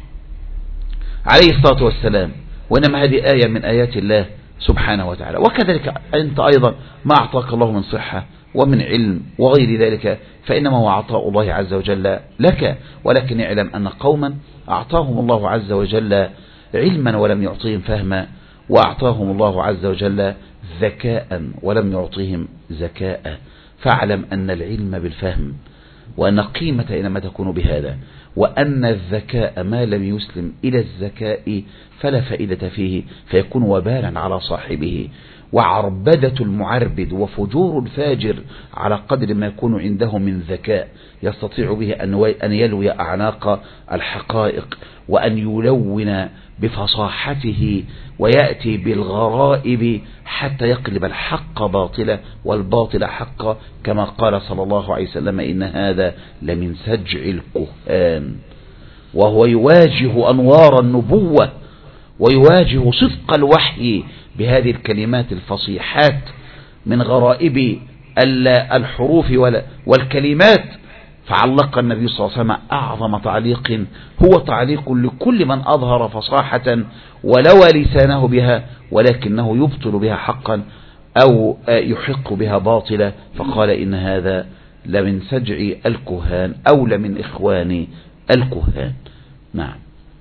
عليه الصلاة والسلام، وإنما هذه آية من آيات الله سبحانه وتعالى. وكذلك أنت أيضا ما أعطاك الله من صحة ومن علم وغير ذلك فإنما هو عطاء الله عز وجل لك، ولكن اعلم أن قوما أعطاهم الله عز وجل علما ولم يعطيهم فهما، وأعطاهم الله عز وجل ذكاء ولم يعطيهم ذكاء. فاعلم أن العلم بالفهم، وأن قيمة إنما تكون بهذا، وأن الذكاء ما لم يسلم إلى الذكاء فلا فائدة فيه، فيكون وبالا على صاحبه. وعربدة المعربد وفجور الفاجر على قدر ما يكون عنده من ذكاء يستطيع به أن يلوي أعناق الحقائق وأن يلون بفصاحته ويأتي بالغرائب حتى يقلب الحق باطلا والباطل حقا، كما قال صلى الله عليه وسلم إن هذا لمن سجع الكهان. وهو يواجه أنوار النبوة ويواجه صدق الوحي بهذه الكلمات الفصيحات من غرائب الحروف والكلمات. فعلق النبي صلى الله عليه وسلم أعظم تعليق هو تعليق لكل من أظهر فصاحة ولوى لسانه بها ولكنه يبطل بها حقا أو يحق بها باطلا، فقال إن هذا لمن سجع الكهان أو لمن إخوان الكهان. نعم.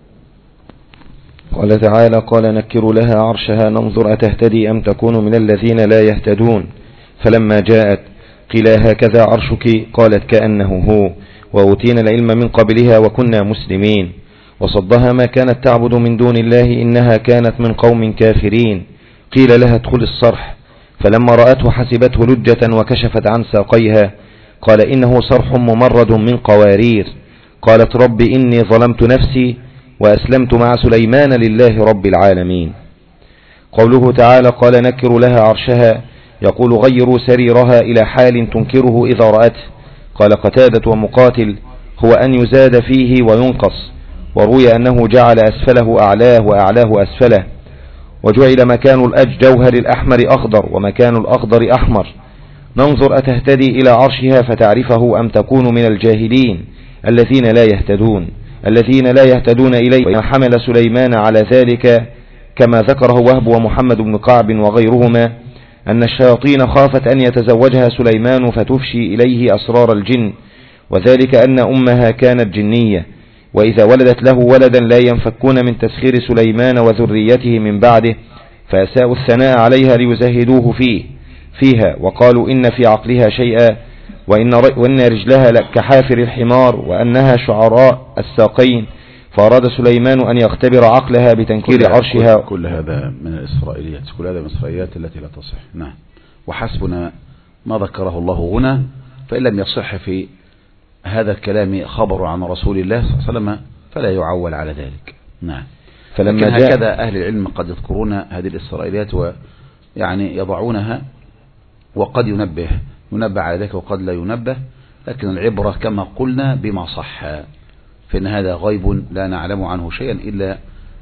قال تعالى قال نكر لها عرشها ننظر أتهتدي أم تكون من الذين لا يهتدون. فلما جاءت قيل هكذا عرشك قالت كأنه هو وأوتينا العلم من قبلها وكنا مسلمين. وصدها ما كانت تعبد من دون الله إنها كانت من قوم كافرين. قيل لها ادخل الصرح فلما رأته حسبته لجة وكشفت عن ساقيها قال إنه صرح ممرد من قوارير. قالت رب إني ظلمت نفسي وأسلمت مع سليمان لله رب العالمين. قوله تعالى قال نكر لها عرشها يقول غيروا سريرها إلى حال تنكره إذا رأته. قال قتادة ومقاتل هو أن يزاد فيه وينقص، وروي أنه جعل أسفله أعلاه وأعلاه أسفله. وجعل مكان الأج جوهر الأحمر أخضر ومكان الأخضر أحمر. ننظر أتهتدي إلى عرشها فتعرفه أم تكون من الجاهلين الذين لا يهتدون الذين لا يهتدون إليه. وحمل سليمان على ذلك كما ذكره وهب ومحمد بن كعب وغيرهما أن الشياطين خافت أن يتزوجها سليمان فتفشي إليه أسرار الجن، وذلك أن أمها كانت جنية، وإذا ولدت له ولدا لا ينفكون من تسخير سليمان وذريته من بعده، فأساءوا الثناء عليها ليزهدوه فيه فيها وقالوا إن في عقلها شيئا وإن, وإن رجلها كحافر الحمار وأنها شعراء الساقين. فأراد سليمان أن يختبر عقلها بتنكير كل عرشها. كل, كل هذا من الإسرائيليات كل هذا من الإسرائيليات التي لا تصح. نعم. وحسبنا ما ذكره الله هنا، فإن لم يصح في هذا الكلام خبر عن رسول الله صلى الله عليه وسلم فلا يعول على ذلك. نعم. فلما هكذا أهل العلم قد يذكرون هذه الإسرائيليات ويعني يضعونها، وقد ينبه ينبه على ذلك وقد لا ينبه، لكن العبرة كما قلنا بما صح، فإن هذا غيب لا نعلم عنه شيئا إلا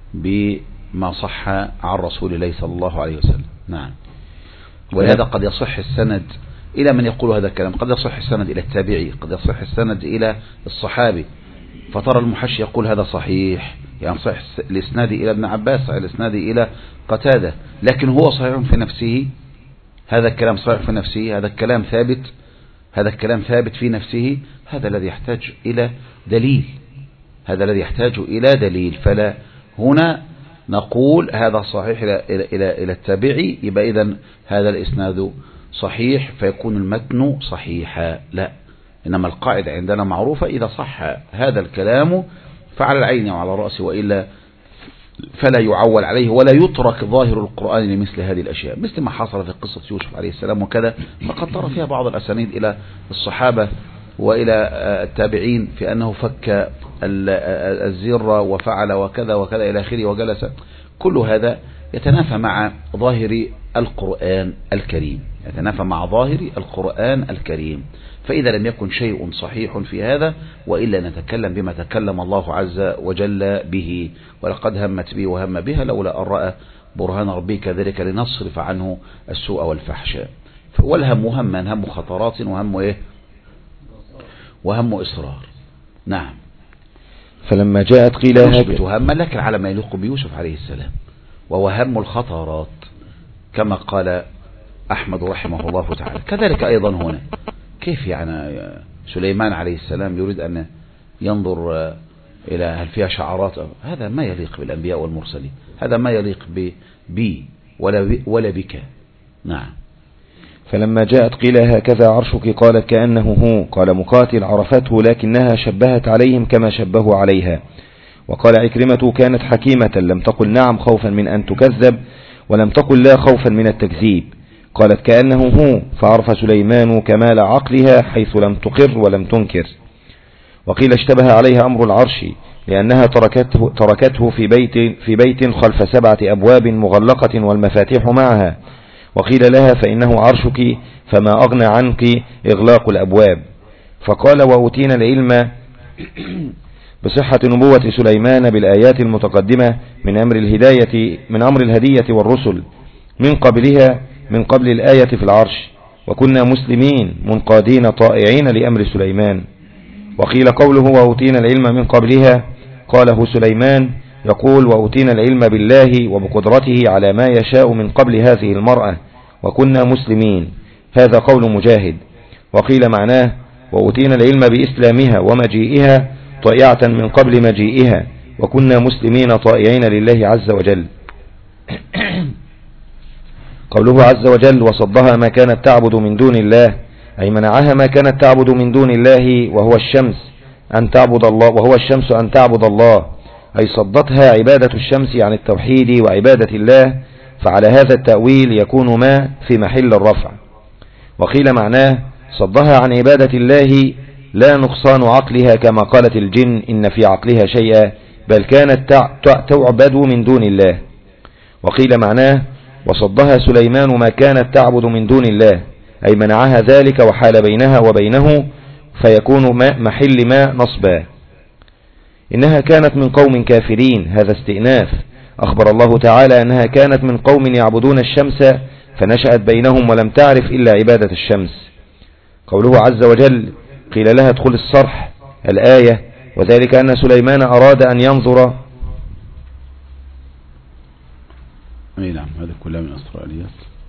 بما صح عن رسول الله صلى الله عليه وسلم. نعم. ولهذا قد يصح السند إلى من يقول هذا الكلام، قد يصح السند إلى التابعي، قد يصح السند إلى الصحابي، فترى المحشي يقول هذا صحيح، يعني صحيح الإسناد إلى ابن عباس، صحيح الإسناد إلى قتادة، لكن هو صحيح في نفسه، هذا الكلام صحيح في نفسه، هذا الكلام ثابت، هذا الكلام ثابت في نفسه، هذا الذي يحتاج إلى دليل، هذا الذي يحتاج إلى دليل. فلا هنا نقول هذا صحيح إلى, إلى, إلى, إلى التابعي، يبقى إذن هذا الإسناد صحيح فيكون المتن صحيحا، لا، إنما القاعدة عندنا معروفة، إذا صح هذا الكلام فعلى العين وعلى الرأس، وإلا فلا يعول عليه ولا يترك ظاهر القرآن لمثل هذه الأشياء، مثل ما حصل في قصة يوسف عليه السلام وكذا، فقد ترى فيها بعض الأسانيد إلى الصحابة وإلى التابعين في أنه فك الزرة وفعل وكذا وكذا إلى آخره وجلس، كل هذا يتنافى مع ظاهر القرآن الكريم، يتنافى مع ظاهر القرآن الكريم. فإذا لم يكن شيء صحيح في هذا، وإلا نتكلم بما تكلم الله عز وجل به، ولقد همت به وهم بها لولا أن رأى برهان ربه كذلك لنصرف عنه السوء والفحشاء. والهم همان، هم خطرات وهم إيه؟ وهم إصرار. نعم. فلما جاءت قيل يثبت هما لكن على ما يليق بيوسف عليه السلام، وهو هم الخطرات كما قال أحمد رحمه الله تعالى. كذلك أيضا هنا، كيف يعني سليمان عليه السلام يريد أن ينظر إلى هل فيها شعرات؟ هذا ما يليق بالأنبياء والمرسلين، هذا ما يليق بي ولا, ولا بك. نعم. فلما جاءت قيل هكذا عرشك قالت كأنه هو، قال مقاتل عرفته لكنها شبهت عليهم كما شبهوا عليها. وقال عكرمة كانت حكيمة لم تقل نعم خوفا من أن تكذب، ولم تقل لا خوفا من التكذيب. قالت كأنه هو، فعرف سليمان كمال عقلها حيث لم تقر ولم تنكر. وقيل اشتبه عليها أمر العرش لأنها تركته, تركته في بيت, في بيت خلف سبعة أبواب مغلقة والمفاتيح معها. وقيل لها فإنه عرشك فما أغنى عنك إغلاق الأبواب. فقال وأوتينا العلم بصحة نبوة سليمان بالآيات المتقدمة من أمر الهداية من أمر الهدية والرسل من قبلها من قبل الآية في العرش، وكنا مسلمين منقادين طائعين لأمر سليمان. وقيل قوله وأوتينا العلم من قبلها قاله سليمان يقول وأوتينا العلم بالله وبقدرته على ما يشاء من قبل هذه المرأة وكنا مسلمين، هذا قول مجاهد. وقيل معناه وأوتينا العلم بإسلامها ومجيئها طائعة من قبل مجيئها وكنا مسلمين طائعين لله عز وجل. قوله عز وجل وصدها ما كانت تعبد من دون الله، أي منعها ما كانت تعبد من دون الله وهو الشمس أن تعبد الله وهو الشمس أن تعبد الله، أي صدتها عبادة الشمس عن التوحيد وعبادة الله، فعلى هذا التأويل يكون ما في محل الرفع. وقيل معناه صدها عن عبادة الله لا نقصان عقلها كما قالت الجن إن في عقلها شيئا، بل كانت تعبد من دون الله. وقيل معناه وصدها سليمان ما كانت تعبد من دون الله، أي منعها ذلك وحال بينها وبينه فيكون ما محل ما نصبا. إنها كانت من قوم كافرين، هذا استئناف. أخبر الله تعالى أنها كانت من قوم يعبدون الشمس فنشأت بينهم ولم تعرف إلا عبادة الشمس. قوله عز وجل قيل لها ادخل الصرح الآية، وذلك أن سليمان أراد أن ينظر. أي نعم، هذا كلها من أسرائيليات.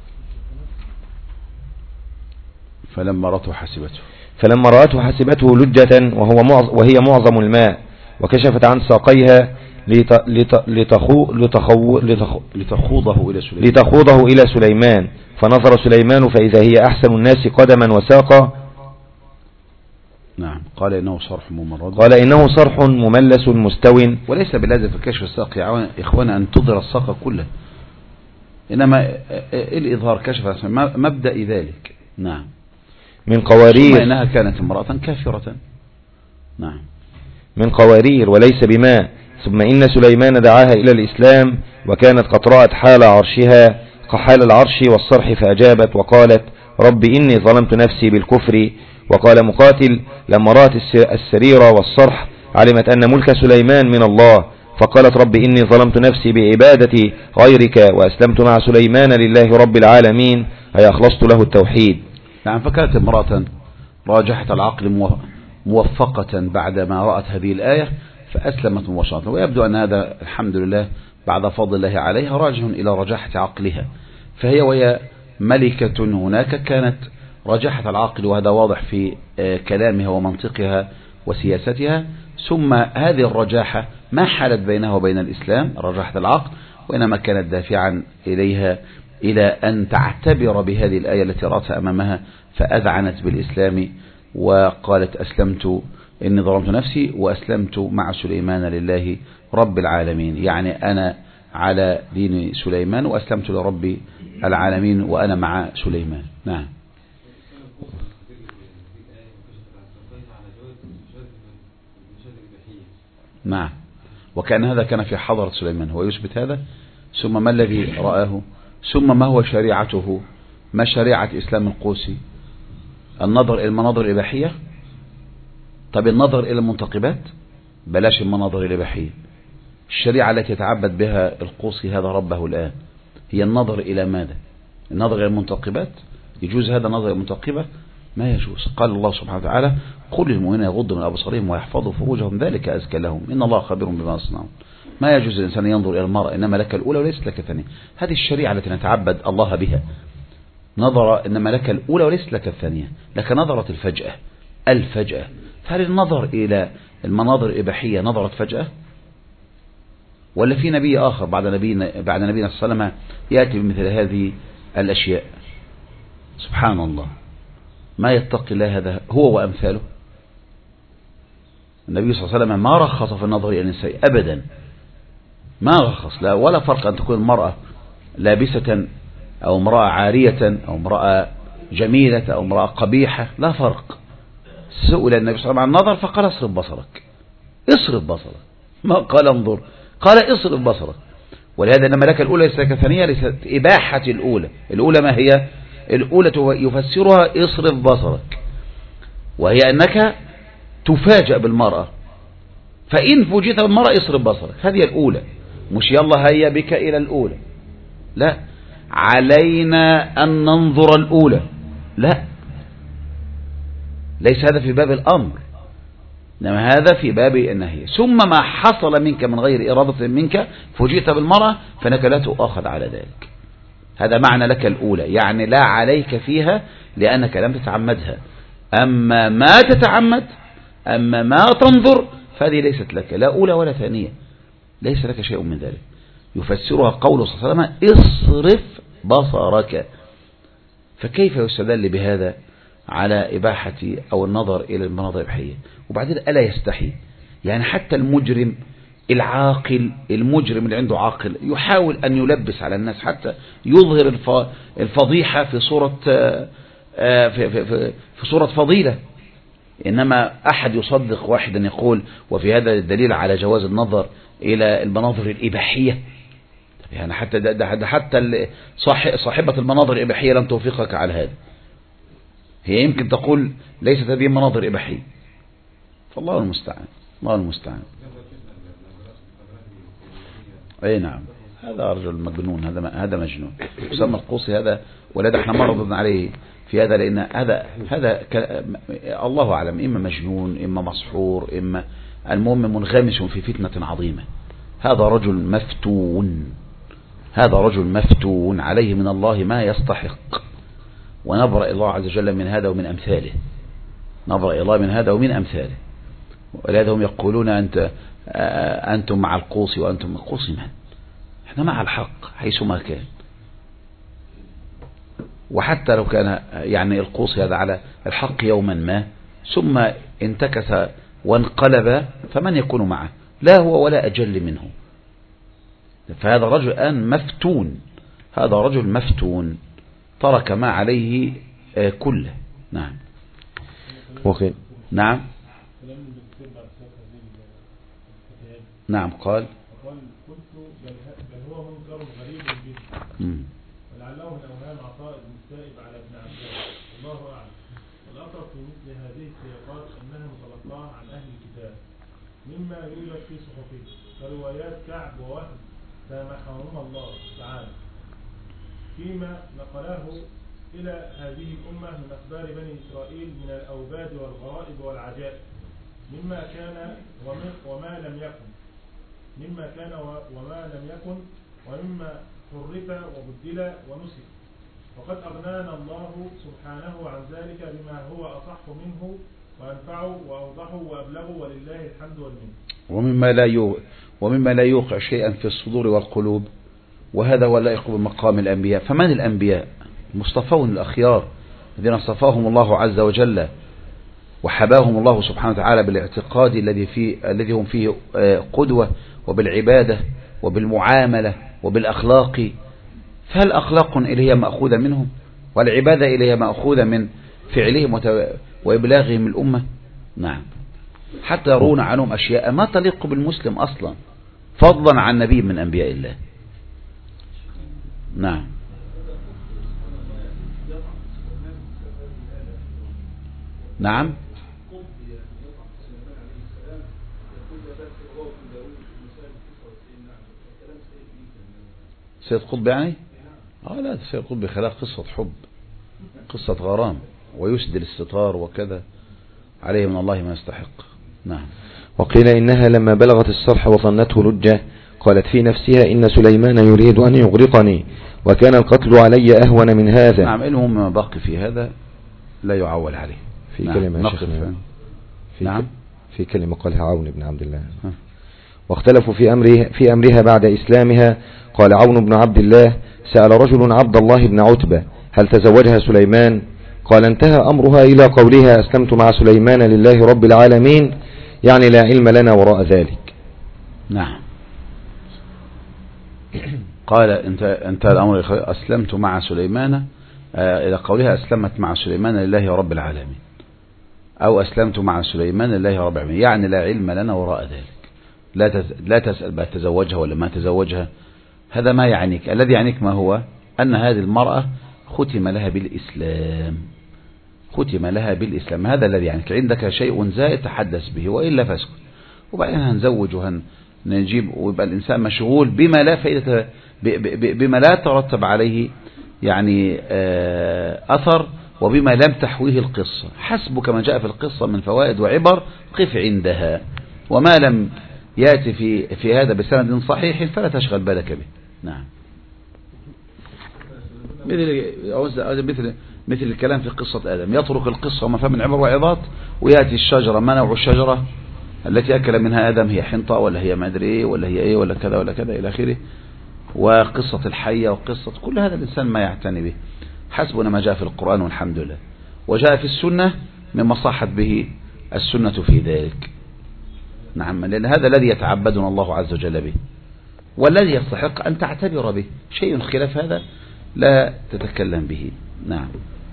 فلما رأته حسبته فلما رأته حسبته لجة وهو معظ وهي معظم الماء، وكشفت عن ساقيها لت لت لتخو لتخو لتخو لتخوضه إلى سليمان لتخوضه إلى سليمان فنظر سليمان فإذا هي أحسن الناس قدما وساقا. نعم. قال إنه صرح ممرد قال إنه صرح مملس مستو. وليس بلازم في كشف الساق يا إخوانا أن تظهر الساق كله، إنما الإظهار كشف مبدأ ذلك. نعم. من قوارير، ثم إنها كانت امرأة كافرة. نعم. من قوارير وليس بماء. ثم إن سليمان دعاها إلى الإسلام وكانت قد رأت حال عرشها حال العرش والصرح فأجابت وقالت رب إني ظلمت نفسي بالكفر. وقال مقاتل لما رأت السرير والصرح علمت أن ملك سليمان من الله، فقالت رب إني ظلمت نفسي بعبادة غيرك وأسلمت مع سليمان لله رب العالمين، أي أخلصت له التوحيد. نعم. فكانت امرأة راجحت العقل موفقة بعدما رأت هذه الآية فأسلمت مباشرة، ويبدو أن هذا الحمد لله بعد فضل الله عليها راجع إلى رجاحة عقلها، فهي وهي ملكة هناك كانت رجاحة العقل، وهذا واضح في كلامها ومنطقها وسياستها. ثم هذه الرجاحة ما حالت بينها وبين الإسلام رجاحة العقل، وإنما كانت دافعا إليها إلى أن تعتبر بهذه الآية التي رأتها أمامها، فأذعنت بالإسلام وقالت أسلمت إني ظلمت نفسي وأسلمت مع سليمان لله رب العالمين، يعني أنا على دين سليمان وأسلمت لرب العالمين وأنا مع سليمان. نعم. نعم. وكان هذا كان في حضرة سليمان، هو يثبت هذا. ثم ما الذي رآه؟ ثم ما هو شريعته؟ ما شريعة إسلام القوسي؟ النظر إلى المناظر الإباحية. طب النظر إلى المنتقبات؟ بلاش المناظر الإباحية. الشريعة التي يتعبد بها القوسي هذا ربه الآن هي النظر إلى ماذا؟ النظر إلى المنتقبات. يجوز هذا النظر إلى المنتقبة؟ ما يجوز. قال الله سبحانه وتعالى قل للمؤمنين يغضوا من أبصارهم ويحفظوا فروجهم ذلك أزكى لهم إن الله خبير بما يصنعون. ما يجوز الإنسان ينظر إلى المرأة، إنما لك الأولى وليست لك الثانية. هذه الشريعة التي نتعبد الله بها. نظر إنما لك الأولى وليست لك الثانية، لك نظرة الفجأة الفجأة. فهل النظر إلى المناظر الإباحية نظرت فجأة؟ ولا في نبي آخر بعد نبينا بعد نبينا صلى الله عليه وسلم يأتي بمثل هذه الأشياء؟ سبحان الله. ما يتقي الله هذا هو وأمثاله. النبي صلى الله عليه وسلم ما رخص في النظر إلى النساء أبدا، ما رخص. لا ولا فرق أن تكون المرأة لابسة أو امرأة عارية أو امرأة جميلة أو امرأة قبيحة، لا فرق. سئل النبي صلى الله عليه وسلم عن النظر فقال اصرف بصرك، اصرف بصرك، ما قال انظر، قال اصرف بصرك. ولهذا لما لك الأولى ليس لك الثانية، ليست إباحة الأولى. الأولى ما هي؟ الأولى يفسرها اصرف بصرك، وهي أنك تفاجأ بالمرأة، فإن فوجئت بالمرأة اصرف بصرك. هذه الأولى، مش يلا هيا بك إلى الأولى، لا، علينا أن ننظر الأولى، لا، ليس هذا في باب الأمر، إنما هذا في باب النهي. ثم ما حصل منك من غير إرادة منك فوجئت بالمرأة فإنك لا تؤاخذ على ذلك. هذا معنى لك الأولى، يعني لا عليك فيها لأنك لم تتعمدها. أما ما تتعمد، أما ما تنظر، فهذه ليست لك لا أولى ولا ثانية، ليس لك شيء من ذلك. يفسرها قوله صلى الله عليه وسلم اصرف بصرك. فكيف يستدل بهذا على إباحة أو النظر إلى المناظر الإباحية؟ وبعدين ألا يستحي؟ يعني حتى المجرم العاقل، المجرم اللي عنده عاقل يحاول أن يلبس على الناس حتى يظهر الفضيحة في صورة في, في, في, في صورة فضيلة. إنما أحد يصدق واحدا يقول وفي هذا الدليل على جواز النظر إلى المناظر الإباحية. يعني حتى ده ده حتى صاحبة المناظر الإباحية لم توفقك على هذا. هي يمكن تقول ليست هذه مناظر إباحية، فالله المستعان، الله المستعان. أي نعم، هذا رجل مجنون، هذا هذا مجنون يسمى القوسي هذا. ولذا احنا ما ردنا عليه في هذا، لأن هذا هذا الله أعلم، إما مجنون إما مسحور إما المهم منغمس في فتنة عظيمة. هذا رجل مفتون، هذا رجل مفتون عليه من الله ما يستحق، ونبرأ الله عز وجل من هذا ومن أمثاله، نبرأ الله من هذا ومن أمثاله. ولهذا هم يقولون أنت أنتم مع القوسي وأنتم القوسي، من احنا مع الحق حيثما كان. وحتى لو كان يعني القوسي هذا على الحق يوما ما ثم انتكس وانقلب، فمن يكون معه؟ لا هو ولا أجل منه. فهذا رجل الآن مفتون، هذا رجل مفتون ترك ما عليه كله. نعم أوكي. نعم نعم قال ولعله من أوهام عطاء بن السائب على ابن عباس، الله أعلم. والأقرب في مثل هذه السياقات أنها متلقاة عن أهل الكتاب مما يوجد في صحفهم كروايات كعب ووهب سامحهم الله تعالى فيما نقله إلى هذه الأمة من أخبار بني إسرائيل من الأوباد والغرائب والعجائب مما كان وما لم يكن مما كان وما لم يكن ومما حرف وبدل ونسخ، وقد أغنانا الله سبحانه عن ذلك بما هو أصح منه وأنفع وأوضح وأبلغ، ولله الحمد والمنة. ومما لا يو... ومما لا يوقع شيئا في الصدور والقلوب، وهذا هو اللائق بمقام الأنبياء. فمن الأنبياء؟ المصطفون الأخيار الذين اصطفاهم الله عز وجل وحباهم الله سبحانه وتعالى بالاعتقاد الذي فيه الذي هم فيه قدوة، وبالعبادة وبالمعاملة وبالأخلاق. فهل أخلاق إليها مأخوذة منهم، والعبادة إليها مأخوذة من فعلهم وإبلاغهم الأمة؟ نعم، حتى يرون عنهم أشياء ما تليق بالمسلم أصلا، فضلا عن نبي من أنبياء الله. نعم. نعم. سيد قطب يعني؟ اه لا، سيد قطب خلاق قصة حب، قصة غرام، ويسدل الستار وكذا، عليه من الله ما يستحق. نعم. وقيل إنها لما بلغت الصرح وظنته لجة قالت في نفسها إن سليمان يريد أن يغرقني وكان القتل علي أهون من هذا. نعم، المهم ما بقي في هذا لا يعول عليه. في نعم. كلمة نقف في, نعم. في كلمة قالها عون بن عبد الله. ها. واختلفوا في أمرها, في أمرها بعد إسلامها. قال عون بن عبد الله سأل رجل عبد الله بن عتبة هل تزوجها سليمان؟ قال انتهى أمرها إلى قولها أسلمت مع سليمان لله رب العالمين، يعني لا علم لنا وراء ذلك. نعم. قال انت انتهى الأمر أسلمت مع سليمان آه إلى قولها أسلمت مع سليمان لله رب العالمين، أو أسلمت مع سليمان لله رب العالمين، يعني لا علم لنا وراء ذلك. لا لا تسأل بقى تزوجها ولا ما تزوجها، هذا ما يعنيك. الذي يعنيك ما هو أن هذه المرأة ختم لها بالإسلام، ختم لها بالإسلام، هذا الذي يعنيك. عندك شيء زائد تحدث به، وإلا فاسكت. وبعدين هنزوج وهنجيب، ويبقى الإنسان مشغول بما لا فائدة، بما لا ترتب عليه يعني أثر، وبما لم تحويه القصة. حسبك ما جاء في القصة من فوائد وعبر، قف عندها، وما لم يأتي في في هذا بسند صحيح فلا تشغل بالك به. نعم. مثل مثل مثل الكلام في قصة آدم، يترك القصة وما فيها من عبر وعظات، ويأتي الشجرة. ما نوع الشجرة التي أكل منها آدم؟ هي حنطة ولا هي ما أدري إيه ولا هي إيه ولا كذا ولا كذا إلى آخره، وقصة الحية وقصة كل هذا الإنسان ما يعتني به. حسبنا ما جاء في القرآن والحمد لله، وجاء في السنة مما صحت به السنة في ذلك. نعم، لأن هذا الذي يتعبدنا الله عز وجل به، والذي يستحق أن تعتبر به. شيء خلاف هذا لا تتكلم به. نعم.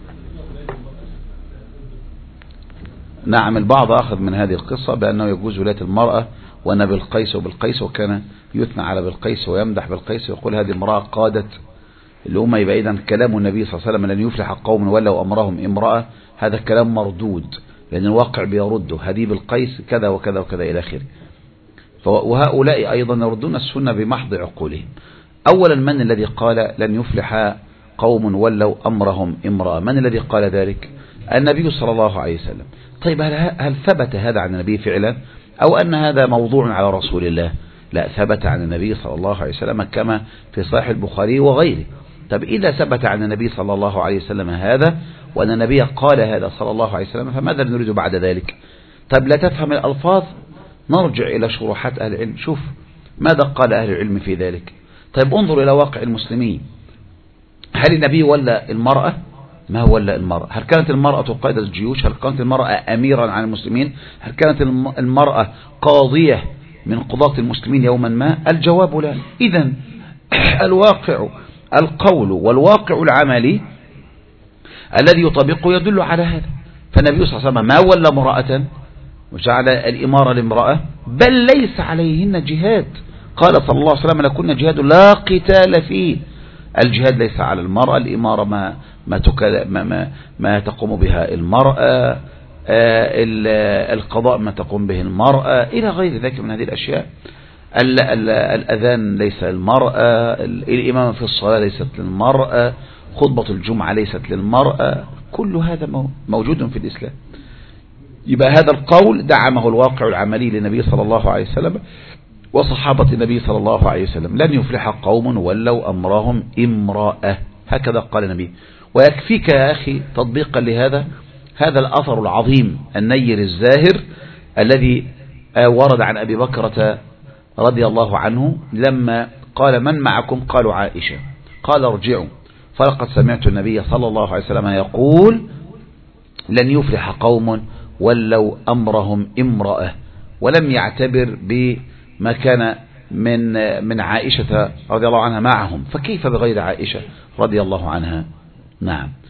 نعم، البعض أخذ من هذه القصة بأنه يجوز ولاية المرأة، وأن بالقيس وبالقيس، وكان يثنى على بالقيس ويمدح بالقيس، ويقول هذه امرأة قادت الأمة. يبقى إذن كلام النبي صلى الله عليه وسلم لن يفلح قوم ولوا أمرهم امرأة، هذا الكلام مردود، لأن الواقع بيرده. هذه بالقيس كذا وكذا وكذا إلى آخره. وهؤلاء أيضا يردون السنة بمحض عقولهم. أولا، من الذي قال لن يفلح قوم ولوا أمرهم امرأة؟ من الذي قال ذلك؟ النبي صلى الله عليه وسلم. طيب، هل, هل ثبت هذا عن النبي فعلا، أو أن هذا موضوع على رسول الله؟ لا، ثبت عن النبي صلى الله عليه وسلم كما في صحيح البخاري وغيره. طب إذا ثبت عن النبي صلى الله عليه وسلم هذا، وأن النبي قال هذا صلى الله عليه وسلم، فماذا نريد بعد ذلك؟ طب لا تفهم الألفاظ، نرجع إلى شروحات أهل العلم، شوف ماذا قال أهل العلم في ذلك. طيب انظر إلى واقع المسلمين. هل النبي ولا المرأة؟ ما هو ولا المرأة؟ هل كانت المرأة قائد الجيوش؟ هل كانت المرأة أميرا عن المسلمين؟ هل كانت المرأة قاضية من قضاة المسلمين يوما ما؟ الجواب لا. إذن الواقع القول والواقع العملي الذي يطبقه يدل على هذا. فالنبي صلى الله عليه وسلم ما ولا امرأة وجعل الإمارة لامرأة، بل ليس عليهن جهاد. قال صلى الله عليه وسلم لكن جهاد لا قتال فيه. الجهاد ليس على المرأة، الإمارة ما ما, ما, ما, ما تقوم بها المرأة، القضاء ما تقوم به المرأة، إلى غير ذلك من هذه الأشياء. ال ال الأذان ليس للمرأة، الإمامة في الصلاة ليست للمرأة، خطبة الجمعة ليست للمرأة، كل هذا موجود في الإسلام. يبقى هذا القول دعمه الواقع العملي للنبي صلى الله عليه وسلم وصحابة النبي صلى الله عليه وسلم. لن يفلح قوم ولوا أمرهم امرأة، هكذا قال النبي. ويكفيك يا أخي تطبيقا لهذا هذا الأثر العظيم النير الزاهر الذي ورد عن أبي بكرة رضي الله عنه لما قال من معكم؟ قالوا عائشة. قال ارجعوا فلقد سمعت النبي صلى الله عليه وسلم يقول لن يفلح قوم ولوا أمرهم امرأة، ولم يعتبر بما كان من من عائشة رضي الله عنها معهم، فكيف بغير عائشة رضي الله عنها؟ نعم.